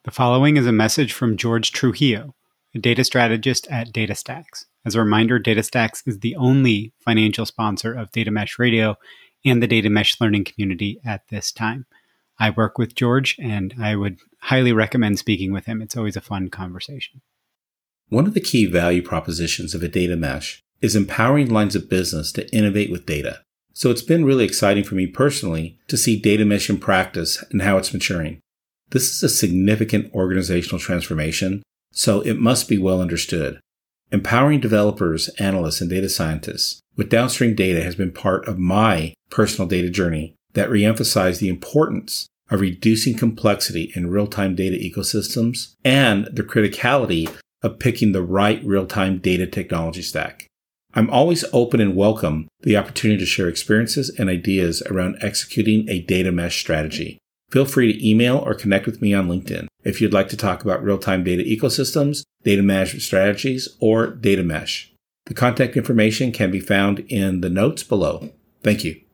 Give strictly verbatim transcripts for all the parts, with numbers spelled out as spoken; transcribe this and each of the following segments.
The following is a message from George Trujillo, a data strategist at DataStax. As a reminder, DataStax is the only financial sponsor of Data Mesh Radio and the Data Mesh Learning community at this time. I work with George, and I would highly recommend speaking with him. It's always a fun conversation. One of the key value propositions of a data mesh is empowering lines of business to innovate with data. So it's been really exciting for me personally to see data mesh in practice and how it's maturing. This is a significant organizational transformation, so it must be well understood. Empowering developers, analysts, and data scientists with downstream data has been part of my personal data journey that reemphasized the importance of reducing complexity in real-time data ecosystems and the criticality of picking the right real-time data technology stack. I'm always open and welcome the opportunity to share experiences and ideas around executing a data mesh strategy. Feel free to email or connect with me on LinkedIn if you'd like to talk about real-time data ecosystems, data management strategies, or data mesh. The contact information can be found in the notes below. Thank you.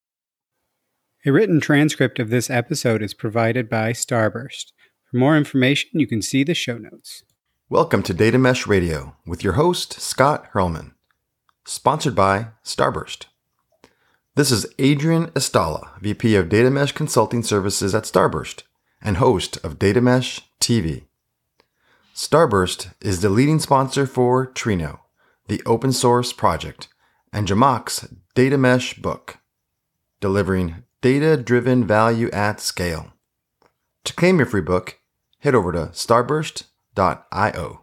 A written transcript of this episode is provided by Starburst. For more information, you can see the show notes. Welcome to Data Mesh Radio with your host, Scott Hurlman. Sponsored by Starburst. This is Adrian Estala, V P of Data Mesh Consulting Services at Starburst and host of Data Mesh T V. Starburst is the leading sponsor for Trino, the open source project, and Jamak's Data Mesh book, delivering data-driven value at scale. To claim your free book, head over to starburst dot io.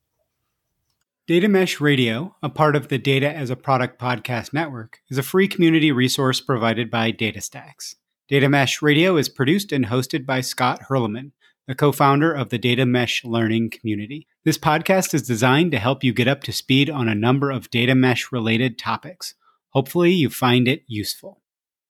Data Mesh Radio, a part of the Data as a Product podcast network, is a free community resource provided by DataStax. Data Mesh Radio is produced and hosted by Scott Hurlman, the co-founder of the Data Mesh Learning community. This podcast is designed to help you get up to speed on a number of data mesh-related topics. Hopefully, you find it useful.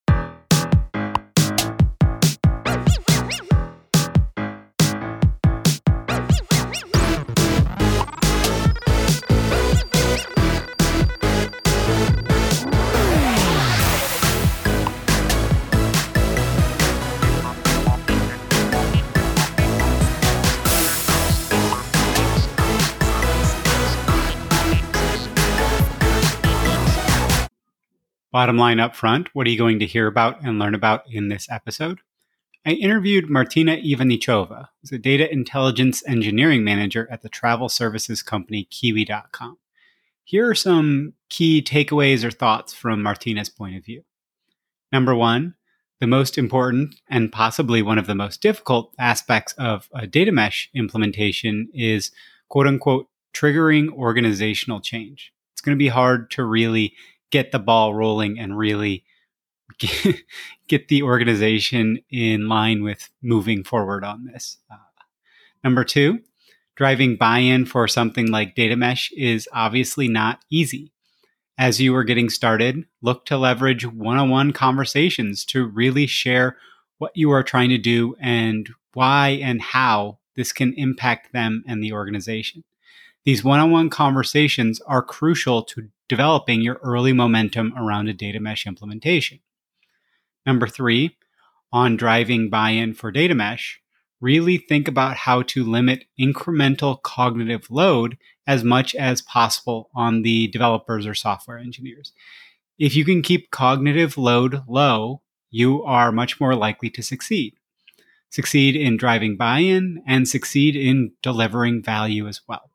Bottom line up front, what are you going to hear about and learn about in this episode? I interviewed Martina Ivanichova, who's a data intelligence engineering manager at the travel services company Kiwi dot com. Here are some key takeaways or thoughts from Martina's point of view. Number one, the most important and possibly one of the most difficult aspects of a data mesh implementation is quote unquote triggering organizational change. It's going to be hard to really get the ball rolling and really get, get the organization in line with moving forward on this. Uh, number two, driving buy-in for something like data mesh is obviously not easy. As you are getting started, look to leverage one-on-one conversations to really share what you are trying to do and why and how this can impact them and the organization. These one-on-one conversations are crucial to developing your early momentum around a data mesh implementation. Number three, on driving buy-in for data mesh, really think about how to limit incremental cognitive load as much as possible on the developers or software engineers. If you can keep cognitive load low, you are much more likely to succeed. Succeed in driving buy-in and succeed in delivering value as well.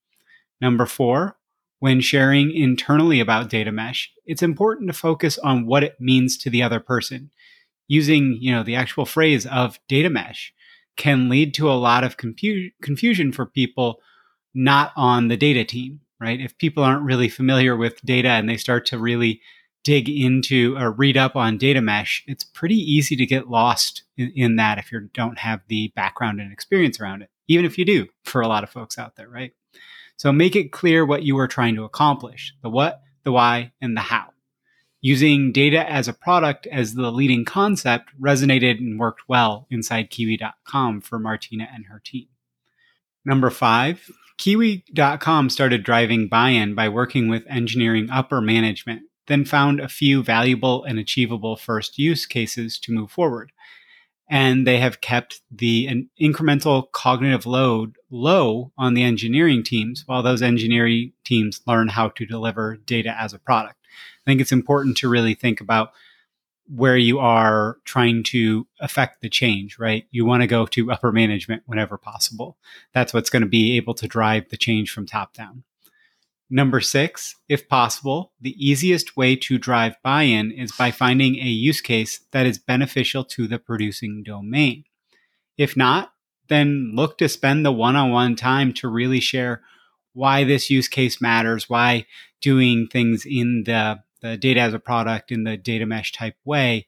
Number four, when sharing internally about data mesh, it's important to focus on what it means to the other person. Using, you know, the actual phrase of data mesh can lead to a lot of confu- confusion for people not on the data team, right? If people aren't really familiar with data and they start to really dig into or read up on data mesh, it's pretty easy to get lost in, in that if you don't have the background and experience around it, even if you do for a lot of folks out there, right? So make it clear what you are trying to accomplish, the what, the why, and the how. Using data as a product as the leading concept resonated and worked well inside Kiwi dot com for Martina and her team. Number five, Kiwi dot com started driving buy-in by working with engineering upper management, then found a few valuable and achievable first use cases to move forward. and they have kept the an incremental cognitive load low on the engineering teams while those engineering teams learn how to deliver data as a product. I think it's important to really think about where you are trying to affect the change, right? You want to go to upper management whenever possible. That's what's going to be able to drive the change from top down. Number six, if possible, the easiest way to drive buy-in is by finding a use case that is beneficial to the producing domain. If not, then look to spend the one-on-one time to really share why this use case matters, why doing things in the, the data as a product in the data mesh type way,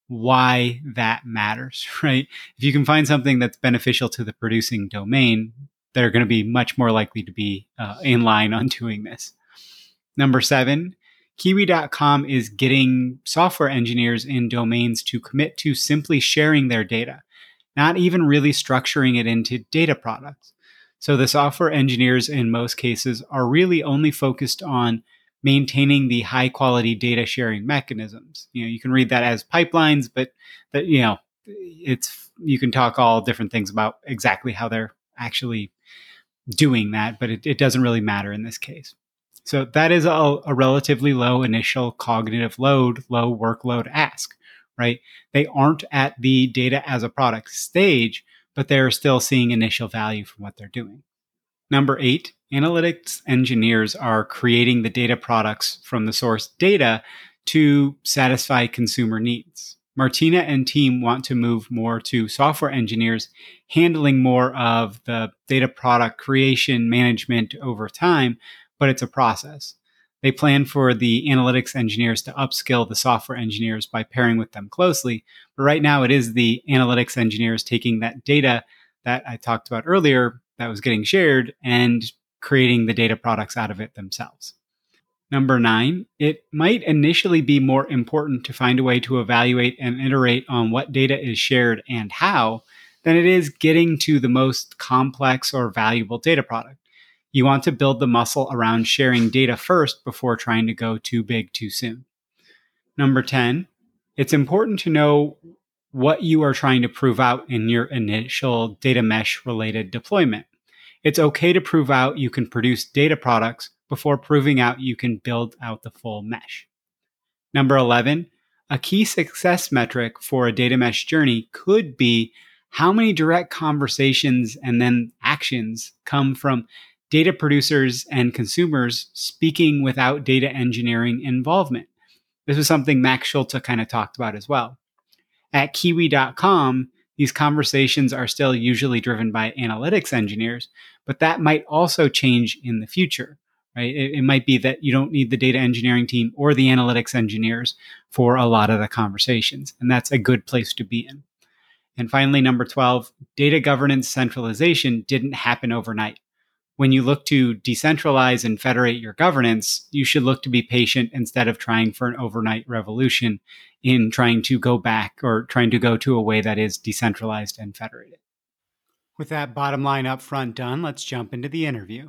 why that matters, right? If you can find something that's beneficial to the producing domain, they're going to be much more likely to be uh, in line on doing this. Number seven, Kiwi dot com is getting software engineers in domains to commit to simply sharing their data, not even really structuring it into data products. So the software engineers in most cases are really only focused on maintaining the high quality data sharing mechanisms. You know, you can read that as pipelines, but that, you know, it's, you can talk all different things about exactly how they're actually doing that, but it, it doesn't really matter in this case. So that is a, a relatively low initial cognitive load, low workload ask, right? They aren't at the data as a product stage, but they're still seeing initial value from what they're doing. Number eight, analytics engineers are creating the data products from the source data to satisfy consumer needs. Martina and team want to move more to software engineers handling more of the data product creation management over time, but it's a process. They plan for the analytics engineers to upskill the software engineers by pairing with them closely. But right now it is the analytics engineers taking that data that I talked about earlier that was getting shared and creating the data products out of it themselves. Number nine, it might initially be more important to find a way to evaluate and iterate on what data is shared and how than it is getting to the most complex or valuable data product. You want to build the muscle around sharing data first before trying to go too big too soon. Number ten, it's important to know what you are trying to prove out in your initial data mesh related deployment. It's okay to prove out you can produce data products before proving out you can build out the full mesh. Number eleven, a key success metric for a data mesh journey could be how many direct conversations and then actions come from data producers and consumers speaking without data engineering involvement. This was something Max Schulte kind of talked about as well. At Kiwi dot com, these conversations are still usually driven by analytics engineers, but that might also change in the future, right? It, it might be that you don't need the data engineering team or the analytics engineers for a lot of the conversations, and that's a good place to be in. And finally, number twelve, data governance centralization didn't happen overnight. When you look to decentralize and federate your governance, you should look to be patient instead of trying for an overnight revolution in trying to go back or trying to go to a way that is decentralized and federated. With that bottom line up front done, let's jump into the interview.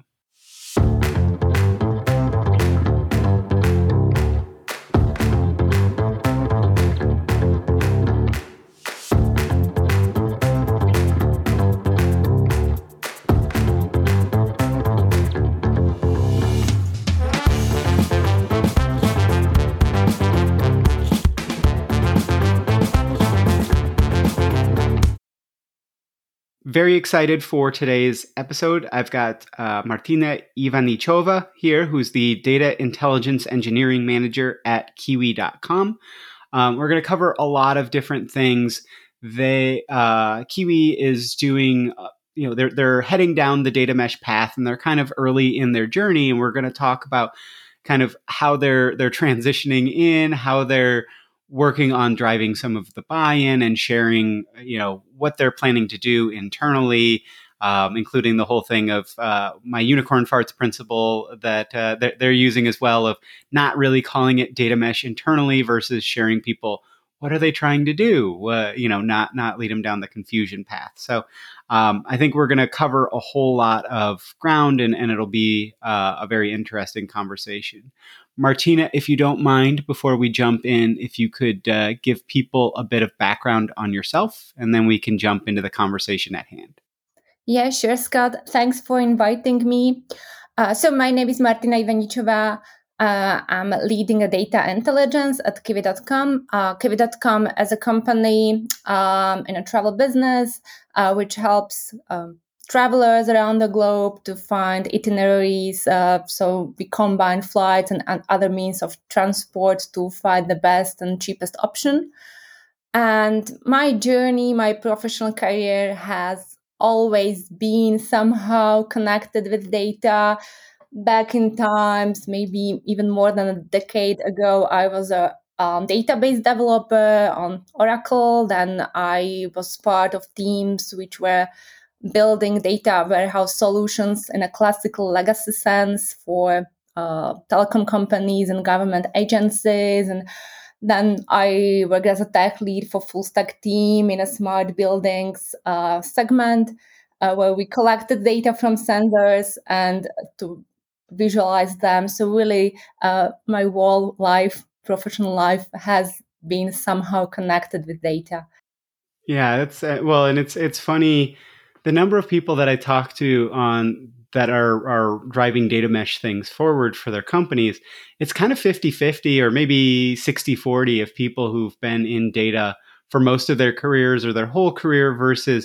Very excited for today's episode. I've got uh, Martina Ivanichova here, who's the Data Intelligence Engineering Manager at Kiwi dot com. Um, we're going to cover a lot of different things. They uh, Kiwi is doing, uh, you know, they're they're heading down the data mesh path, and they're kind of early in their journey. And we're going to talk about kind of how they're they're transitioning in, how they're working on driving some of the buy-in and sharing, you know, what they're planning to do internally, um, including the whole thing of uh, my unicorn farts principle that uh, they're, they're using as well, of not really calling it data mesh internally versus sharing people. What are they trying to do? Uh, you know, not not lead them down the confusion path. So um, I think we're going to cover a whole lot of ground, and, and it'll be uh, a very interesting conversation. Martina, if you don't mind, before we jump in, if you could uh, give people a bit of background on yourself, and then we can jump into the conversation at hand. Yeah, sure, Scott. Thanks for inviting me. Uh, so my name is Martina Ivanichova. Uh, I'm leading a data intelligence at Kiwi dot com. Uh, Kiwi dot com as a company um, in a travel business, uh, which helps um, travelers around the globe to find itineraries. Uh, so we combine flights and, and other means of transport to find the best and cheapest option. And my journey, my professional career has always been somehow connected with data. Back in times, maybe even more than a decade ago, I was a um, database developer on Oracle. Then I was part of teams which were building data warehouse solutions in a classical legacy sense for uh, telecom companies and government agencies. And then I worked as a tech lead for full stack team in a smart buildings uh, segment uh, where we collected data from sensors and to visualize them. So really, uh, my whole life, professional life, has been somehow connected with data. Yeah, that's uh, well, and it's it's funny the number of people that I talk to on that are are driving data mesh things forward for their companies. It's kind of fifty-fifty or maybe sixty forty of people who've been in data for most of their careers or their whole career versus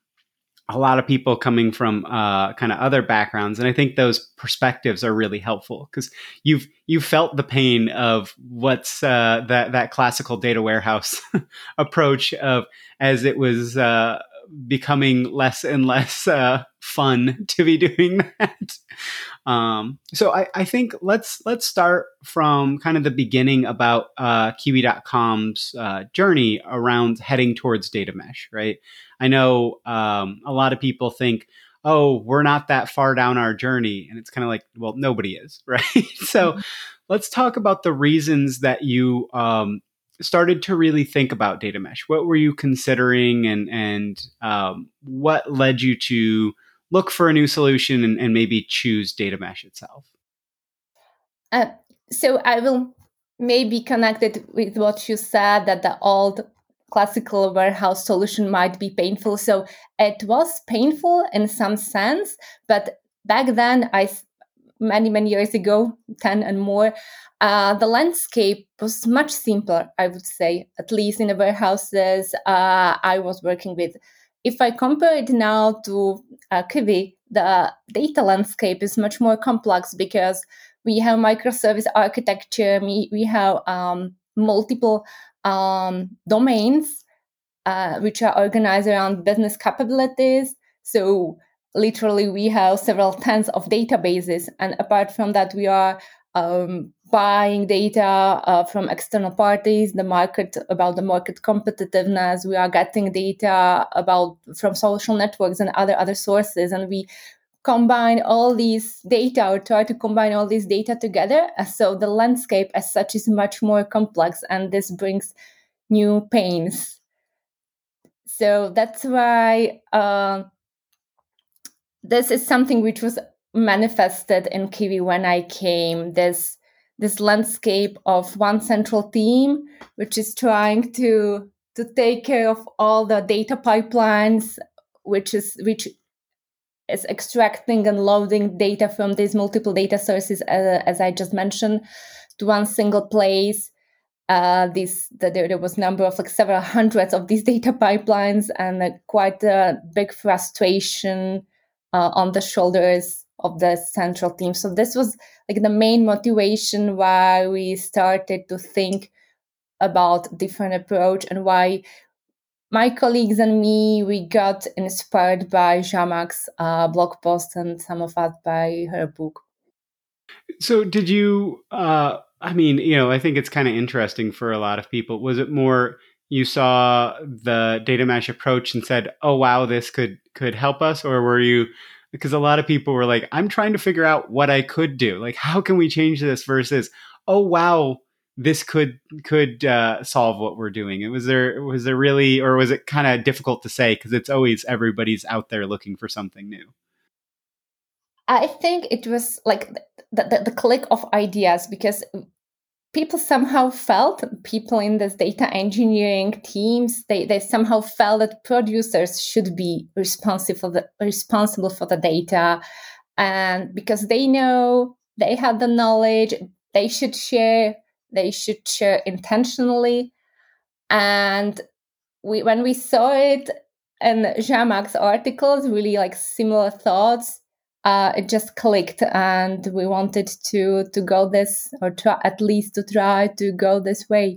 a lot of people coming from uh, kind of other backgrounds. And I think those perspectives are really helpful because you've you've felt the pain of what's uh, that that classical data warehouse approach of as it was uh, becoming less and less uh, fun to be doing that. Um, so I, I think let's let's start from kind of the beginning about uh, Kiwi dot com's uh, journey around heading towards data mesh, right? I know um, a lot of people think, oh, we're not that far down our journey. And it's kind of like, well, nobody is, right? So mm-hmm. Let's talk about the reasons that you um, started to really think about data mesh. What were you considering and, and um, what led you to look for a new solution and, and maybe choose data mesh itself? Uh, so I will maybe connect it with what you said, that the old classical warehouse solution might be painful. So it was painful in some sense, but back then, I many, many years ago, ten and more, uh, the landscape was much simpler, I would say, at least in the warehouses uh, I was working with. If I compare it now to uh, Kiwi, the data landscape is much more complex because we have microservice architecture, we, we have um, multiple um, domains uh, which are organized around business capabilities. So literally, we have several tens of databases. And apart from that, we are um, buying data uh, from external parties, the market, about the market competitiveness. We are getting data about from social networks and other other sources. And we combine all these data or try to combine all these data together. So the landscape as such is much more complex, and this brings new pains. So that's why uh, this is something which was manifested in Kiwi when I came, this this landscape of one central team, which is trying to to take care of all the data pipelines, which is which is extracting and loading data from these multiple data sources, uh, as I just mentioned, to one single place. Uh, this the, there, there was number of like several hundreds of these data pipelines, and uh, quite a big frustration uh, on the shoulders of the central team. So this was like the main motivation why we started to think about different approach, and why my colleagues and me, we got inspired by Zhamak's uh, blog post, and some of us by her book. So did you, uh, I mean, you know, I think it's kind of interesting for a lot of people. Was it more you saw the data mesh approach and said, oh, wow, this could could help us? Or were you, because a lot of people were like, I'm trying to figure out what I could do. Like, how can we change this versus, oh, wow, this could could uh, solve what we're doing. It was there was there really, or was it kind of difficult to say because it's always everybody's out there looking for something new? I think it was like the, the, the click of ideas, because people somehow felt, people in this data engineering teams, they, they somehow felt that producers should be responsible for the, responsible for the data. And because they know, they have the knowledge, they should share, they should share intentionally. And we, when we saw it in Jean-Marc's articles, really like similar thoughts, uh, it just clicked, and we wanted to to go this, or try, at least to try to go this way.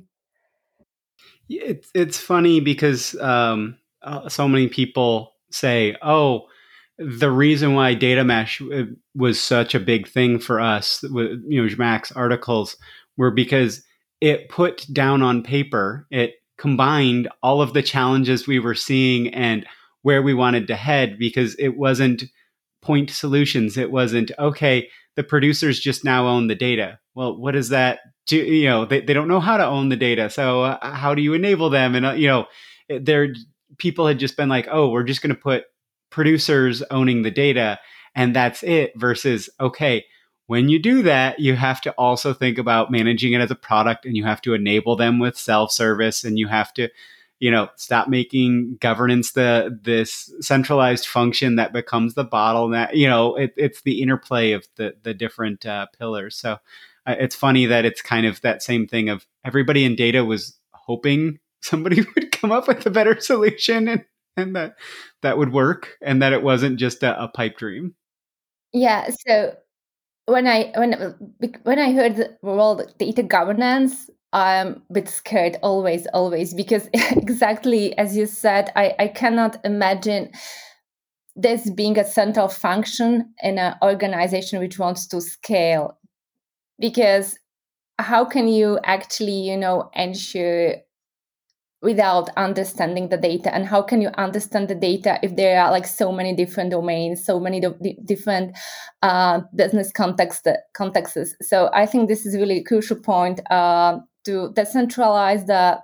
It's it's funny because um, uh, so many people say, "Oh, the reason why data mesh was such a big thing for us," with you know Jean-Marc's articles, were because it put down on paper, it combined all of the challenges we were seeing and where we wanted to head, because it wasn't point solutions. It wasn't, okay, the producers just now own the data. Well, what does that do? You know, they, they don't know how to own the data. So uh, how do you enable them? And, uh, you know, there, people had just been like, oh, we're just going to put producers owning the data and that's it, versus, okay, when you do that, you have to also think about managing it as a product, and you have to enable them with self-service, and you have to, you know, stop making governance the this centralized function that becomes the bottleneck. You know, it, it's the interplay of the the different uh, pillars. So uh, it's funny that it's kind of that same thing of everybody in data was hoping somebody would come up with a better solution, and, and that that would work, and that it wasn't just a, a pipe dream. Yeah. So when I when when I heard the word data governance, I'm a bit scared always, always, because exactly as you said, I, I cannot imagine this being a central function in an organization which wants to scale. Because how can you actually, you know, ensure without understanding the data? And how can you understand the data if there are like so many different domains, so many d- different uh, business context, contexts? So I think this is really a crucial point, uh, to decentralize the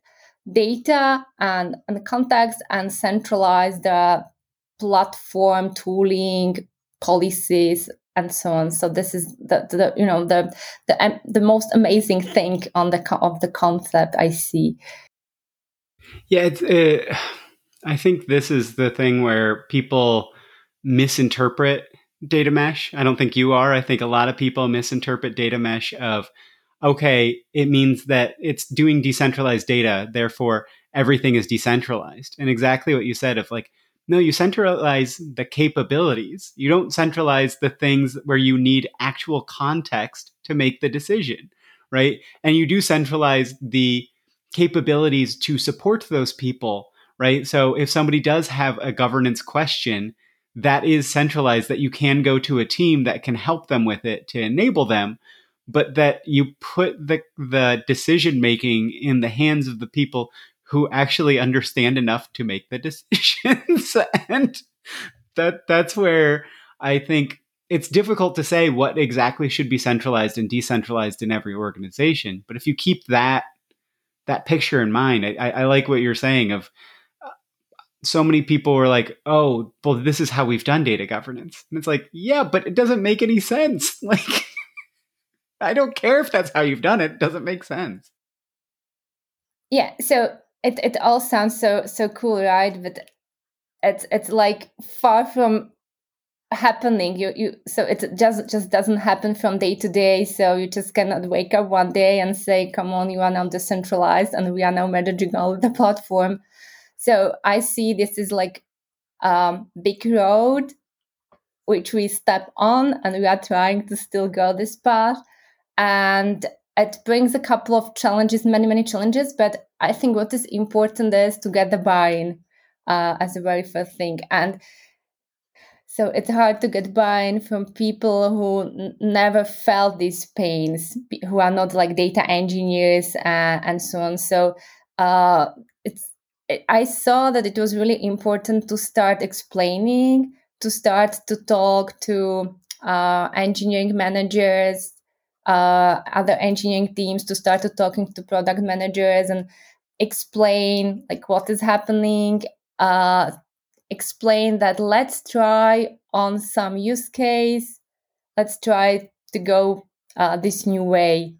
data and, and the context, and centralize the platform, tooling, policies, and so on. So this is the, the you know the the um, the most amazing thing on the of the concept I see. Yeah, it's. Uh, I think this is the thing where people misinterpret data mesh. I don't think you are. I think a lot of people misinterpret data mesh of, okay, it means that it's doing decentralized data, therefore everything is decentralized. And exactly what you said of like, no, you centralize the capabilities. You don't centralize the things where you need actual context to make the decision, right? And you do centralize the capabilities to support those people, right? So if somebody does have a governance question, that is centralized, that you can go to a team that can help them with it to enable them, but that you put the the decision making in the hands of the people who actually understand enough to make the decisions. And that that's where I think it's difficult to say what exactly should be centralized and decentralized in every organization. But if you keep that that picture in mind, I, I like what you're saying of uh, so many people were like, oh, well, this is how we've done data governance. And it's like, yeah, but it doesn't make any sense. Like, I don't care if that's how you've done it. It doesn't make sense. Yeah. So it, it all sounds so, so cool, right? But it's, it's like far from happening. You, you, so it just, just doesn't happen from day to day. So you just cannot wake up one day and say, come on, you are now decentralized and we are now managing all of the platform. So I see this is like a um, big road which we step on, and we are trying to still go this path. And it brings a couple of challenges, many, many challenges. But I think what is important is to get the buy-in uh, as a very first thing. And so it's hard to get buy-in from people who n- never felt these pains, who are not like data engineers uh, and so on. So uh, it's I saw that it was really important to start explaining, to start to talk to uh, engineering managers, uh, other engineering teams, to start to talking to product managers and explain like what is happening, uh, explain that let's try on some use case, let's try to go uh, this new way.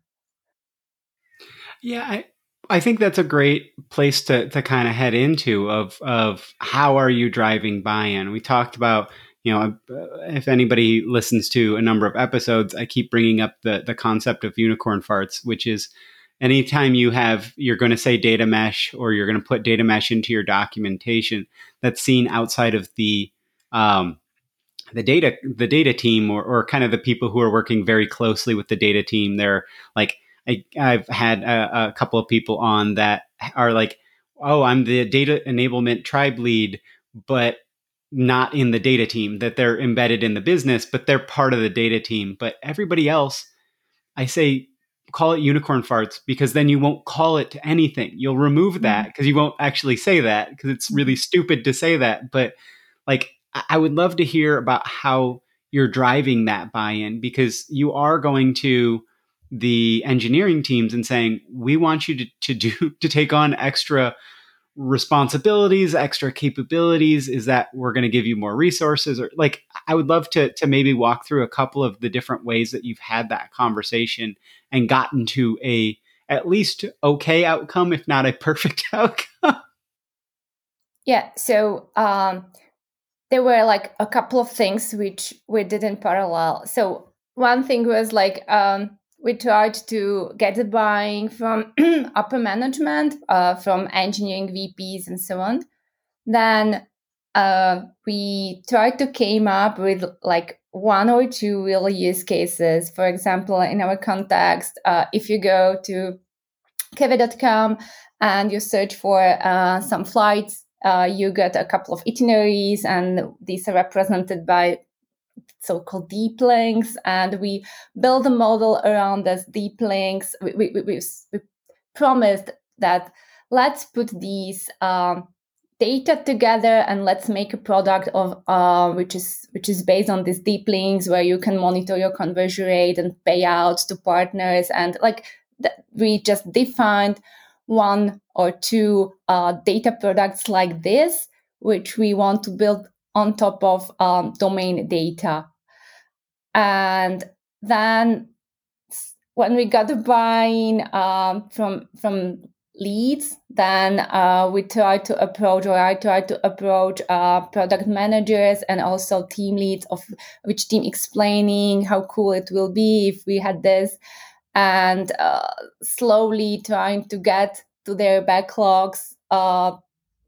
Yeah, I, I think that's a great place to to kind of head into of of how are you driving buy-in. We talked about, you know, if anybody listens to a number of episodes, I keep bringing up the the concept of unicorn farts, which is anytime you have, you're going to say data mesh or you're going to put data mesh into your documentation that's seen outside of the um, the data the data team or, or kind of the people who are working very closely with the data team. They're like, I, I've had a, a couple of people on that are like, oh, I'm the data enablement tribe lead, but not in the data team, that they're embedded in the business, but they're part of the data team. But everybody else, I say, call it unicorn farts, because then you won't call it to anything. You'll remove that because you won't actually say that, because it's really stupid to say that. But like, I would love to hear about how you're driving that buy-in, because you are going to the engineering teams and saying, we want you to, to do to take on extra responsibilities, extra capabilities. Is that we're going to give you more resources? Or like, I would love to to maybe walk through a couple of the different ways that you've had that conversation and gotten to a at least okay outcome, if not a perfect outcome. Yeah. So um, there were like a couple of things which we did in parallel. So one thing was like, um, we tried to get the buying from upper management, uh, from engineering V Ps and so on. Then uh, we tried to came up with like one or two real use cases. For example, in our context, uh, if you go to keve dot com and you search for uh, some flights, uh, you get a couple of itineraries, and these are represented by so-called deep links, and we build a model around these deep links. We, we, we, we promised that let's put these um, data together and let's make a product of uh, which is which is based on these deep links, where you can monitor your conversion rate and payouts to partners. And like th- we just defined one or two uh, data products like this, which we want to build on top of um, domain data. And then when we got the buy-in um, from from leads, then uh, we tried to approach, or I tried to approach uh, product managers and also team leads of which team, explaining how cool it will be if we had this, and uh, slowly trying to get to their backlogs uh,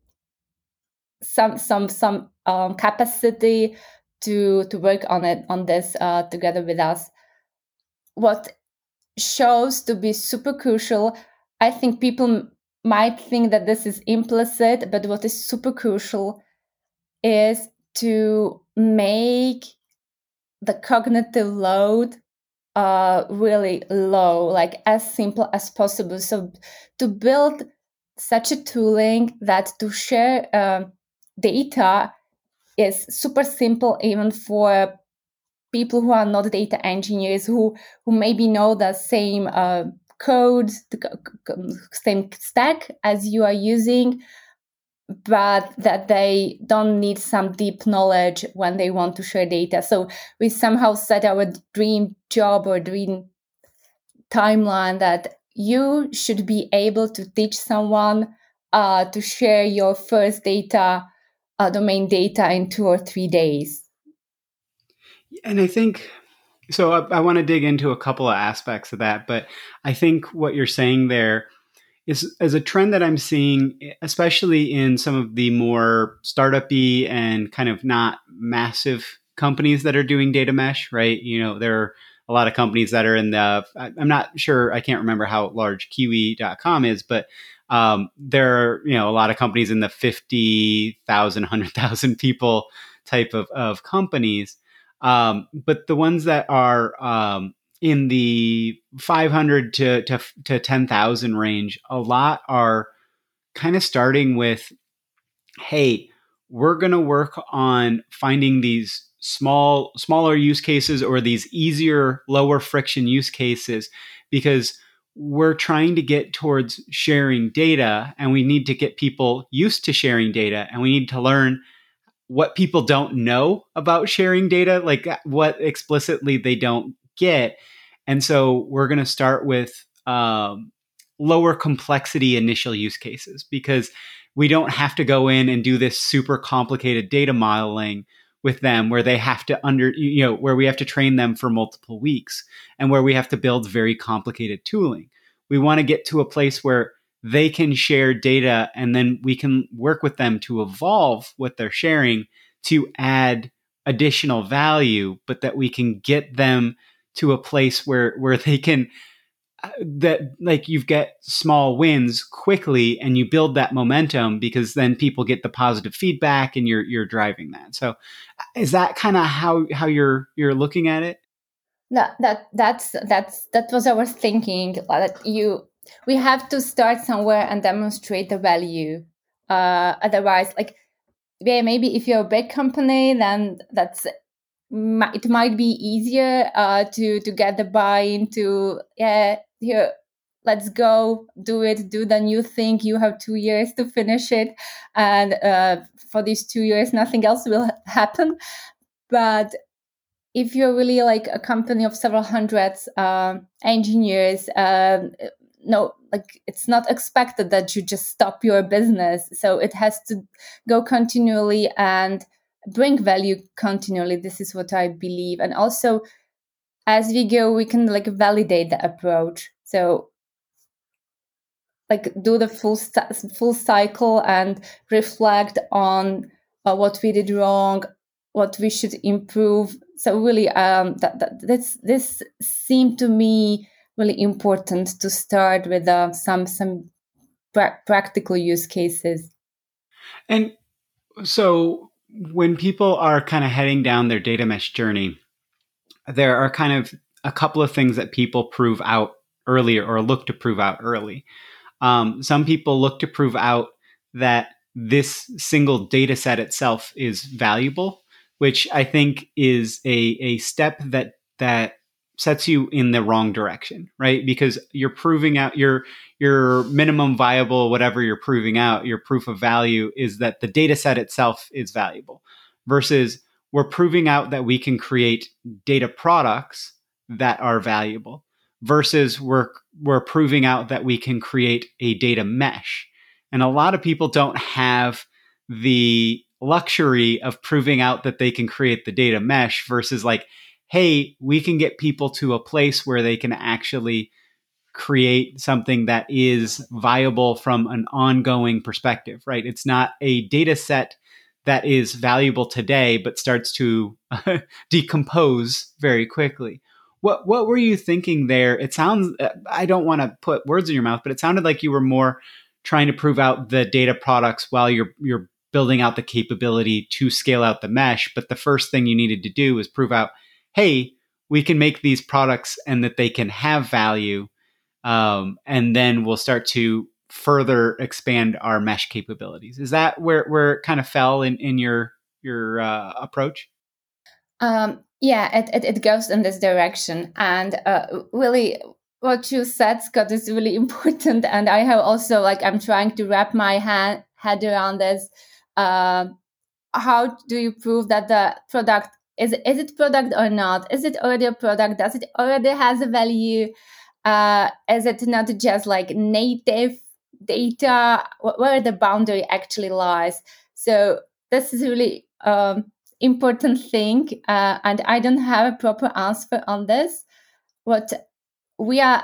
some some some um, capacity to to work on it on this uh, together with us. What shows to be super crucial, I think people might think that this is implicit, but what is super crucial is to make the cognitive load uh, really low, like as simple as possible. So to build such a tooling that to share uh, data is super simple, even for people who are not data engineers, who who maybe know the same uh, code, the same stack as you are using, but that they don't need some deep knowledge when they want to share data. So we somehow set our dream job or dream timeline that you should be able to teach someone uh, to share your first data, uh, domain data in two or three days. And I think, so I, I want to dig into a couple of aspects of that, but I think what you're saying there is, is a trend that I'm seeing, especially in some of the more startup-y and kind of not massive companies that are doing data mesh, right? You know, there are a lot of companies that are in the, I'm not sure, I can't remember how large kiwi dot com is, but um, there are, you know, a lot of companies in the fifty thousand, one hundred thousand people type of, of companies. Um, but the ones that are um, in the five hundred to, to, to ten thousand range, a lot are kind of starting with, hey, we're going to work on finding these small, smaller use cases or these easier, lower friction use cases, because we're trying to get towards sharing data, and we need to get people used to sharing data, and we need to learn what people don't know about sharing data, like what explicitly they don't get. And so we're going to start with um, lower complexity initial use cases, because we don't have to go in and do this super complicated data modeling with them where they have to under, you know, where we have to train them for multiple weeks and where we have to build very complicated tooling. We want to get to a place where they can share data and then we can work with them to evolve what they're sharing to add additional value, but that we can get them to a place where, where they can, uh, that like you get small wins quickly and you build that momentum, because then people get the positive feedback and you're, you're driving that. So is that kind of how, how you're, you're looking at it? That, that, that's, that's, that was our thinking, that you, we have to start somewhere and demonstrate the value. Uh, otherwise, like, yeah, maybe if you're a big company, then that's, it might be easier uh, to to get the buy-in to, yeah, here, let's go, do it, do the new thing. You have two years to finish it. And uh, for these two years, nothing else will happen. But if you're really like a company of several hundreds uh, engineers, uh, no, like it's not expected that you just stop your business. So it has to go continually and bring value continually. This is what I believe. And also, as we go, we can like validate the approach. So like do the full full cycle and reflect on uh, what we did wrong, what we should improve. So really, um, that, that this this seemed to me really important to start with uh, some some pra- practical use cases. And so when people are kind of heading down their data mesh journey, there are kind of a couple of things that people prove out earlier or look to prove out early. Um, some people look to prove out that this single data set itself is valuable, which I think is a, a step that that sets you in the wrong direction, right? Because you're proving out your your minimum viable, whatever you're proving out, your proof of value is that the data set itself is valuable, versus we're proving out that we can create data products that are valuable, versus we're we're proving out that we can create a data mesh. And a lot of people don't have the luxury of proving out that they can create the data mesh versus like, hey, we can get people to a place where they can actually create something that is viable from an ongoing perspective, right? It's not a data set that is valuable today, but starts to decompose very quickly. What what were you thinking there? It sounds, I don't want to put words in your mouth, but it sounded like you were more trying to prove out the data products while you're you're building out the capability to scale out the mesh. But the first thing you needed to do was prove out, hey, we can make these products and that they can have value. Um, and then we'll start to further expand our mesh capabilities. Is that where, where it kind of fell in, in your your uh, approach? Um, yeah, it, it, it goes in this direction. And uh, really, what you said, Scott, is really important. And I have also, like, I'm trying to wrap my hand, head around this. Uh, how do you prove that the product, is, is it product or not? Is it already a product? Does it already has a value? Uh, is it not just like native data? Where the boundary actually lies? So this is really um, important thing, uh, and I don't have a proper answer on this. What we are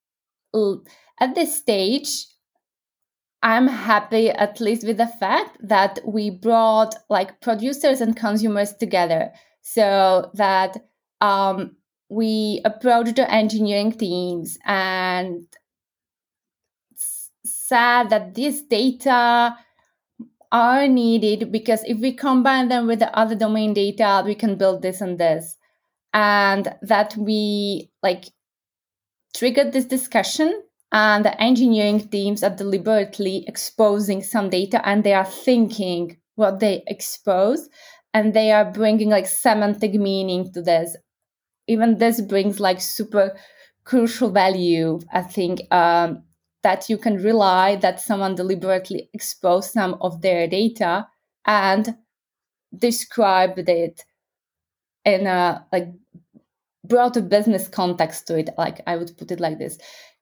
at this stage, I'm happy at least with the fact that we brought like producers and consumers together, so that um, we approached the engineering teams and said that this data are needed, because if we combine them with the other domain data, we can build this and this. And that we like triggered this discussion, and the engineering teams are deliberately exposing some data, and they are thinking what they expose, and they are bringing like semantic meaning to this. Even this brings like super crucial value, I think, um, that you can rely that someone deliberately exposed some of their data, and described it in a like brought a business context to it. Like I would put it like this: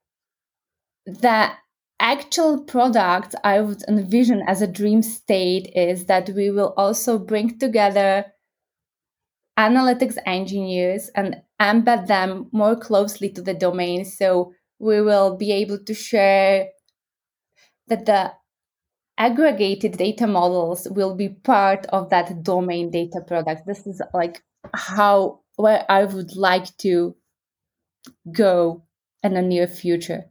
the actual product I would envision as a dream state is that we will also bring together analytics engineers and embed them more closely to the domain. So we will be able to share that the aggregated data models will be part of that domain data product. This is like how, where I would like to go in the near future.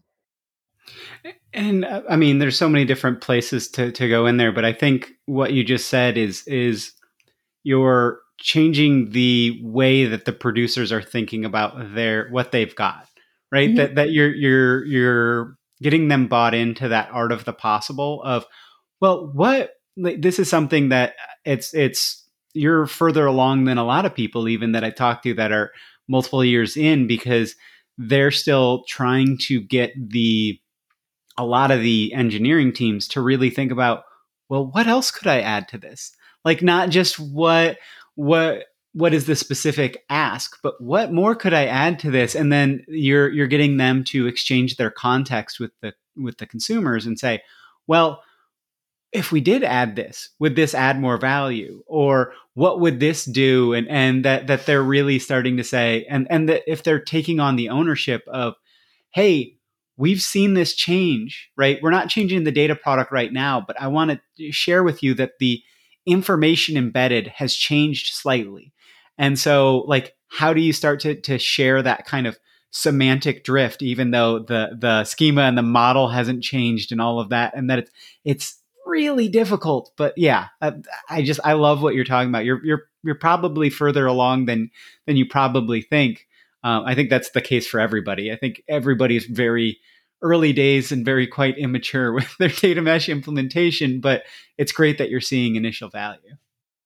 And uh, I mean, there's so many different places to, to go in there, but I think what you just said is, is you're changing the way that the producers are thinking about their, what they've got, right? Mm-hmm. That, that you're, you're, you're getting them bought into that art of the possible of, well, what, like, this is something that it's, it's, you're further along than a lot of people even that I talk to that are multiple years in, because they're still trying to get the, a lot of the engineering teams to really think about, well, what else could I add to this? Like, not just what, what, what is the specific ask, but what more could I add to this? And then you're, you're getting them to exchange their context with the, with the consumers and say, well, if we did add this, would this add more value? Or what would this do? And, and that, that they're really starting to say, and, and that if they're taking on the ownership of, hey, we've seen this change, right? We're not changing the data product right now, but I want to share with you that the information embedded has changed slightly. And so, like, how do you start to, to share that kind of semantic drift, even though the, the schema and the model hasn't changed and all of that, and that it's, it's really difficult. But yeah, I, I just, I love what you're talking about. You're, you're, you're probably further along than, than you probably think. Um, I think that's the case for everybody. I think everybody's very early days and very quite immature with their data mesh implementation, but it's great that you're seeing initial value.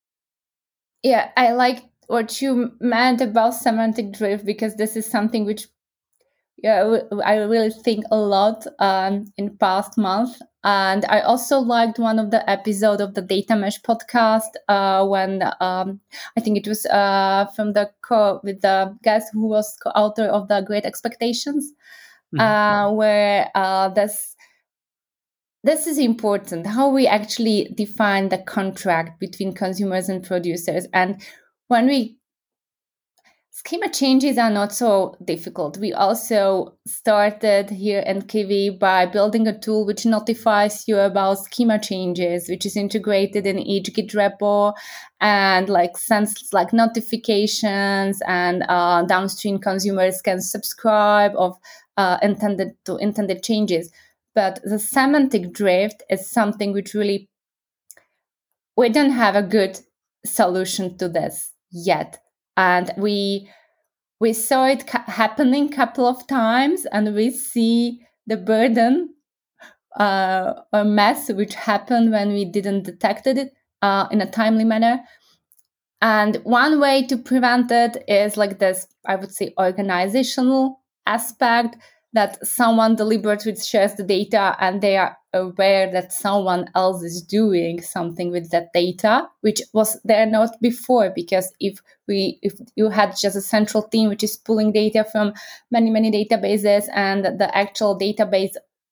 Yeah, I like what you meant about semantic drift, because this is something which yeah, I really think a lot um, in past month. And I also liked one of the episode of the Data Mesh podcast uh, when um, I think it was uh, from the co with the guest who was co-author of the Great Expectations, mm-hmm. uh, where uh, this this is important, how we actually define the contract between consumers and producers. And when we schema changes are not so difficult. We also started here in Kiwi by building a tool which notifies you about schema changes, which is integrated in each Git repo and like sends like notifications, and uh, downstream consumers can subscribe of uh, intended to intended changes. But the semantic drift is something which really, we don't have a good solution to this yet. And we we saw it ca- happening a couple of times, and we see the burden uh, or mess which happened when we didn't detect it uh, in a timely manner. And one way to prevent it is like this, I would say, organizational aspect, that someone deliberately shares the data and they are aware that someone else is doing something with that data, which was there not before. Because if we, if you had just a central team which is pulling data from many, many databases, and the actual database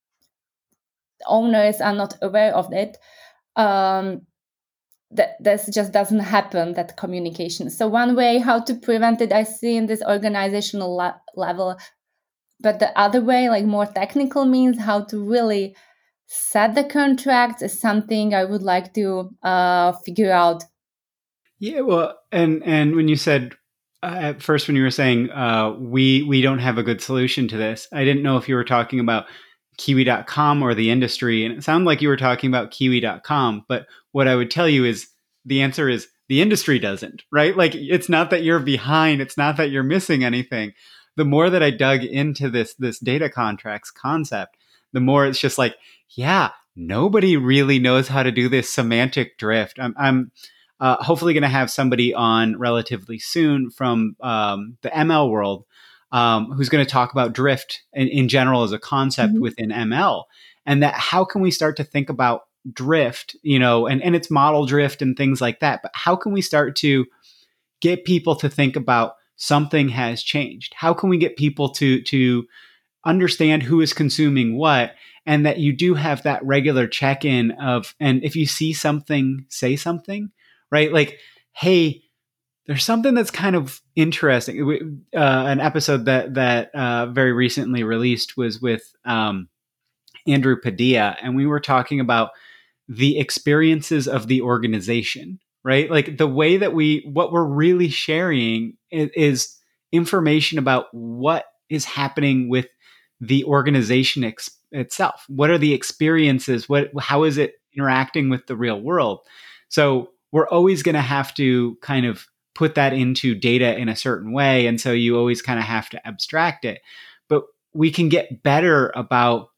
owners are not aware of it, um, that this just doesn't happen, that communication. So one way how to prevent it, I see in this organizational la- level. But the other way, like more technical means, how to really set the contracts is something I would like to uh, figure out. Yeah, well, and and when you said uh, at first, when you were saying uh, we we don't have a good solution to this, I didn't know if you were talking about Kiwi dot com or the industry, and it sounded like you were talking about Kiwi dot com. But what I would tell you is the answer is the industry doesn't, right? Like, it's not that you're behind, it's not that you're missing anything. The more that I dug into this this data contracts concept, the more it's just like, yeah, nobody really knows how to do this semantic drift. I'm, I'm uh, hopefully going to have somebody on relatively soon from um, the M L world um, who's going to talk about drift in, in general as a concept mm-hmm. within M L, and that how can we start to think about drift, you know, and, and it's model drift and things like that. But how can we start to get people to think about something has changed? How can we get people to, to understand who is consuming what, and that you do have that regular check-in of, and if you see something, say something, right? Like, hey, there's something that's kind of interesting. Uh, an episode that that uh, very recently released was with um, Andrew Padilla, and we were talking about the experiences of the organization, right? Like the way that we, what we're really sharing is, is information about what is happening with the organization ex- itself. What are the experiences? What, how is it interacting with the real world? So we're always going to have to kind of put that into data in a certain way. And so you always kind of have to abstract it. But we can get better about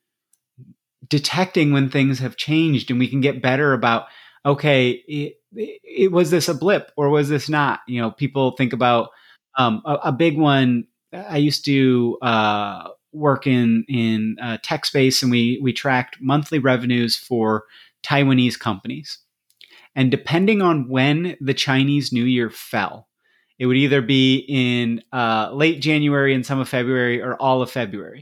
detecting when things have changed, and we can get better about, okay, it, it was this a blip or was this not? You know, people think about um, a, a big one. I used to uh, work in in uh, tech space, and we we tracked monthly revenues for Taiwanese companies. And depending on when the Chinese New Year fell, it would either be in uh, late January and some of February or all of February.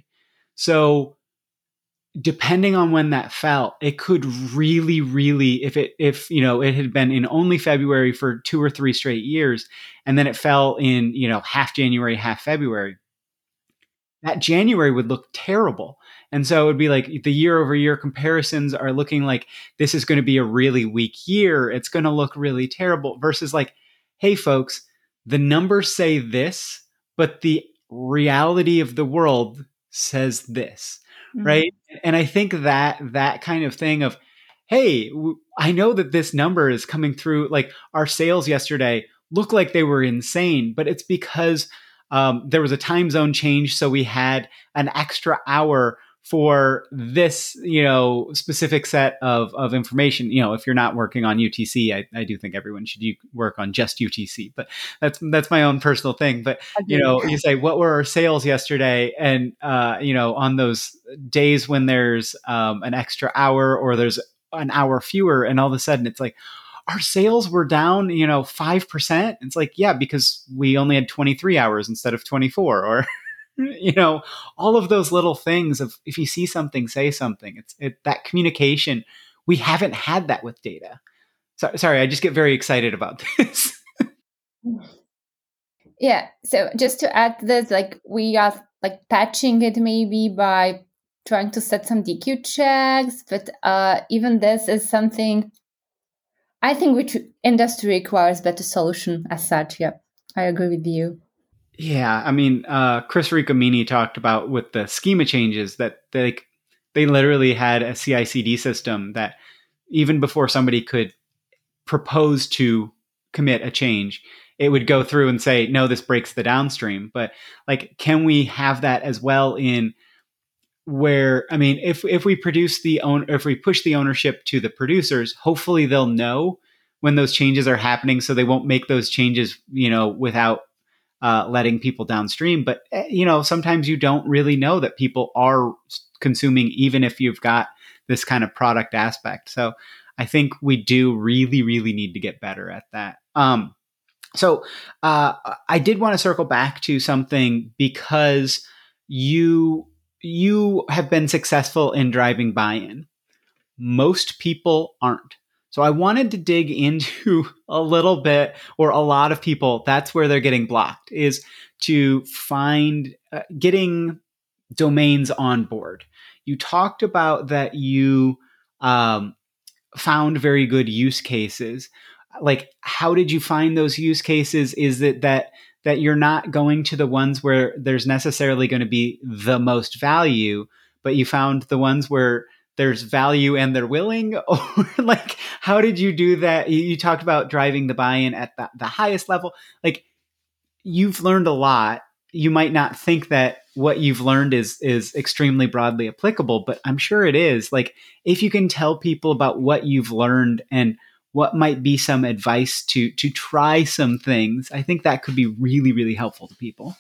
So depending on when that fell, it could really, really, if it, if, you know, it had been in only February for two or three straight years, and then it fell in, you know, half January, half February, that January would look terrible. And so it would be like the year over year comparisons are looking like this is going to be a really weak year. It's going to look really terrible versus like, hey folks, the numbers say this, but the reality of the world says this. Mm-hmm. Right. And I think that that kind of thing of, hey, w- I know that this number is coming through, like our sales yesterday look like they were insane, but it's because um, there was a time zone change. So we had an extra hour for this, you know, specific set of, of information. You know, if you're not working on U T C, I, I do think everyone should work on just U T C, but that's, that's my own personal thing. But, you know, you say, what were our sales yesterday? And, uh, you know, on those days when there's um, an extra hour or there's an hour fewer, and all of a sudden it's like, our sales were down, you know, five percent. It's like, yeah, because we only had twenty-three hours instead of twenty-four, or, you know, all of those little things of, if you see something, say something. It's it, that communication. We haven't had that with data. So, sorry, I just get very excited about this. Yeah. So just to add to this, like we are like patching it maybe by trying to set some D Q checks, but uh, even this is something I think which industry requires better solution as such. Yeah, I agree with you. Yeah, I mean, uh, Chris Ricamini talked about with the schema changes that they they literally had a C I C D system that even before somebody could propose to commit a change, it would go through and say, no, this breaks the downstream. But like, can we have that as well in where, I mean, if if we produce the own, if we push the ownership to the producers, hopefully they'll know when those changes are happening, so they won't make those changes, you know, without uh, letting people downstream. But you know, sometimes you don't really know that people are consuming, even if you've got this kind of product aspect. So I think we do really, really need to get better at that. Um, so uh, I did want to circle back to something, because you you have been successful in driving buy-in. Most people aren't. So I wanted to dig into a little bit, or a lot of people, that's where they're getting blocked, is to find uh, getting domains on board. You talked about that you um, found very good use cases. Like, how did you find those use cases? Is it that that you're not going to the ones where there's necessarily going to be the most value, but you found the ones where there's value and they're willing? Or like, how did you do that? You, you talked about driving the buy-in at the, the highest level. Like, you've learned a lot. You might not think that what you've learned is is extremely broadly applicable, but I'm sure it is. Like, if you can tell people about what you've learned and what might be some advice to to try some things, I think that could be really, really helpful to people.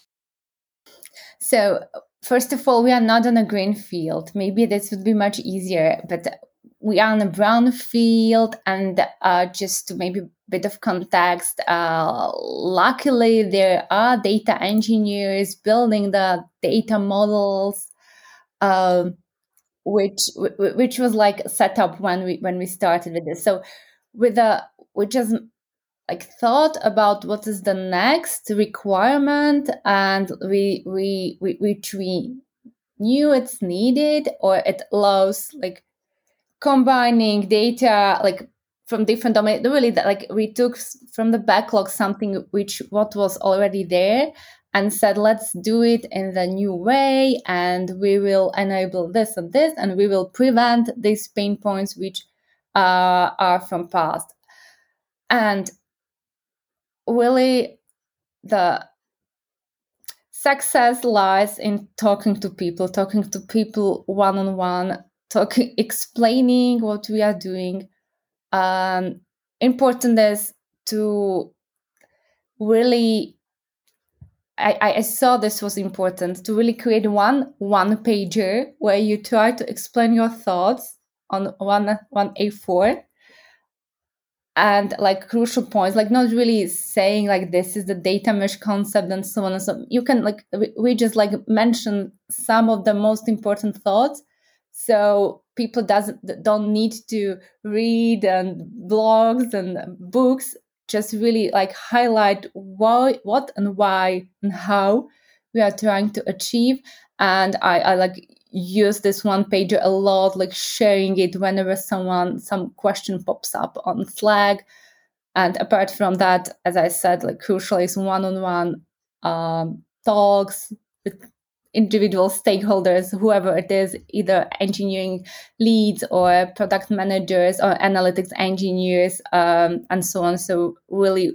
So first of all, we are not on a green field. Maybe this would be much easier, but we are in a brownfield, and uh, just to maybe a bit of context, uh, luckily there are data engineers building the data models, uh, which which was like set up when we when we started with this. So with the we just like thought about what is the next requirement, and we we, we which we knew it's needed, or it allows like combining data like from different domains. Really, that like we took from the backlog something which what was already there, and said, let's do it in the new way, and we will enable this and this, and we will prevent these pain points which uh, are from past. And really, the success lies in talking to people, talking to people one-on-one, talking, explaining what we are doing. Um, important is to really, I, I saw this was important, to really create one one-pager where you try to explain your thoughts on one, one A four, and like crucial points, like not really saying like this is the data mesh concept and so on and so on. You can like, we just like mention some of the most important thoughts, so people doesn't don't need to read and blogs and books. Just really like highlight why, what and why and how we are trying to achieve. And I, I like use this one pager a lot, like sharing it whenever someone some question pops up on Slack. And apart from that, as I said, like crucial is one-on-one um, talks with individual stakeholders, whoever it is, either engineering leads or product managers or analytics engineers, um, and so on. So really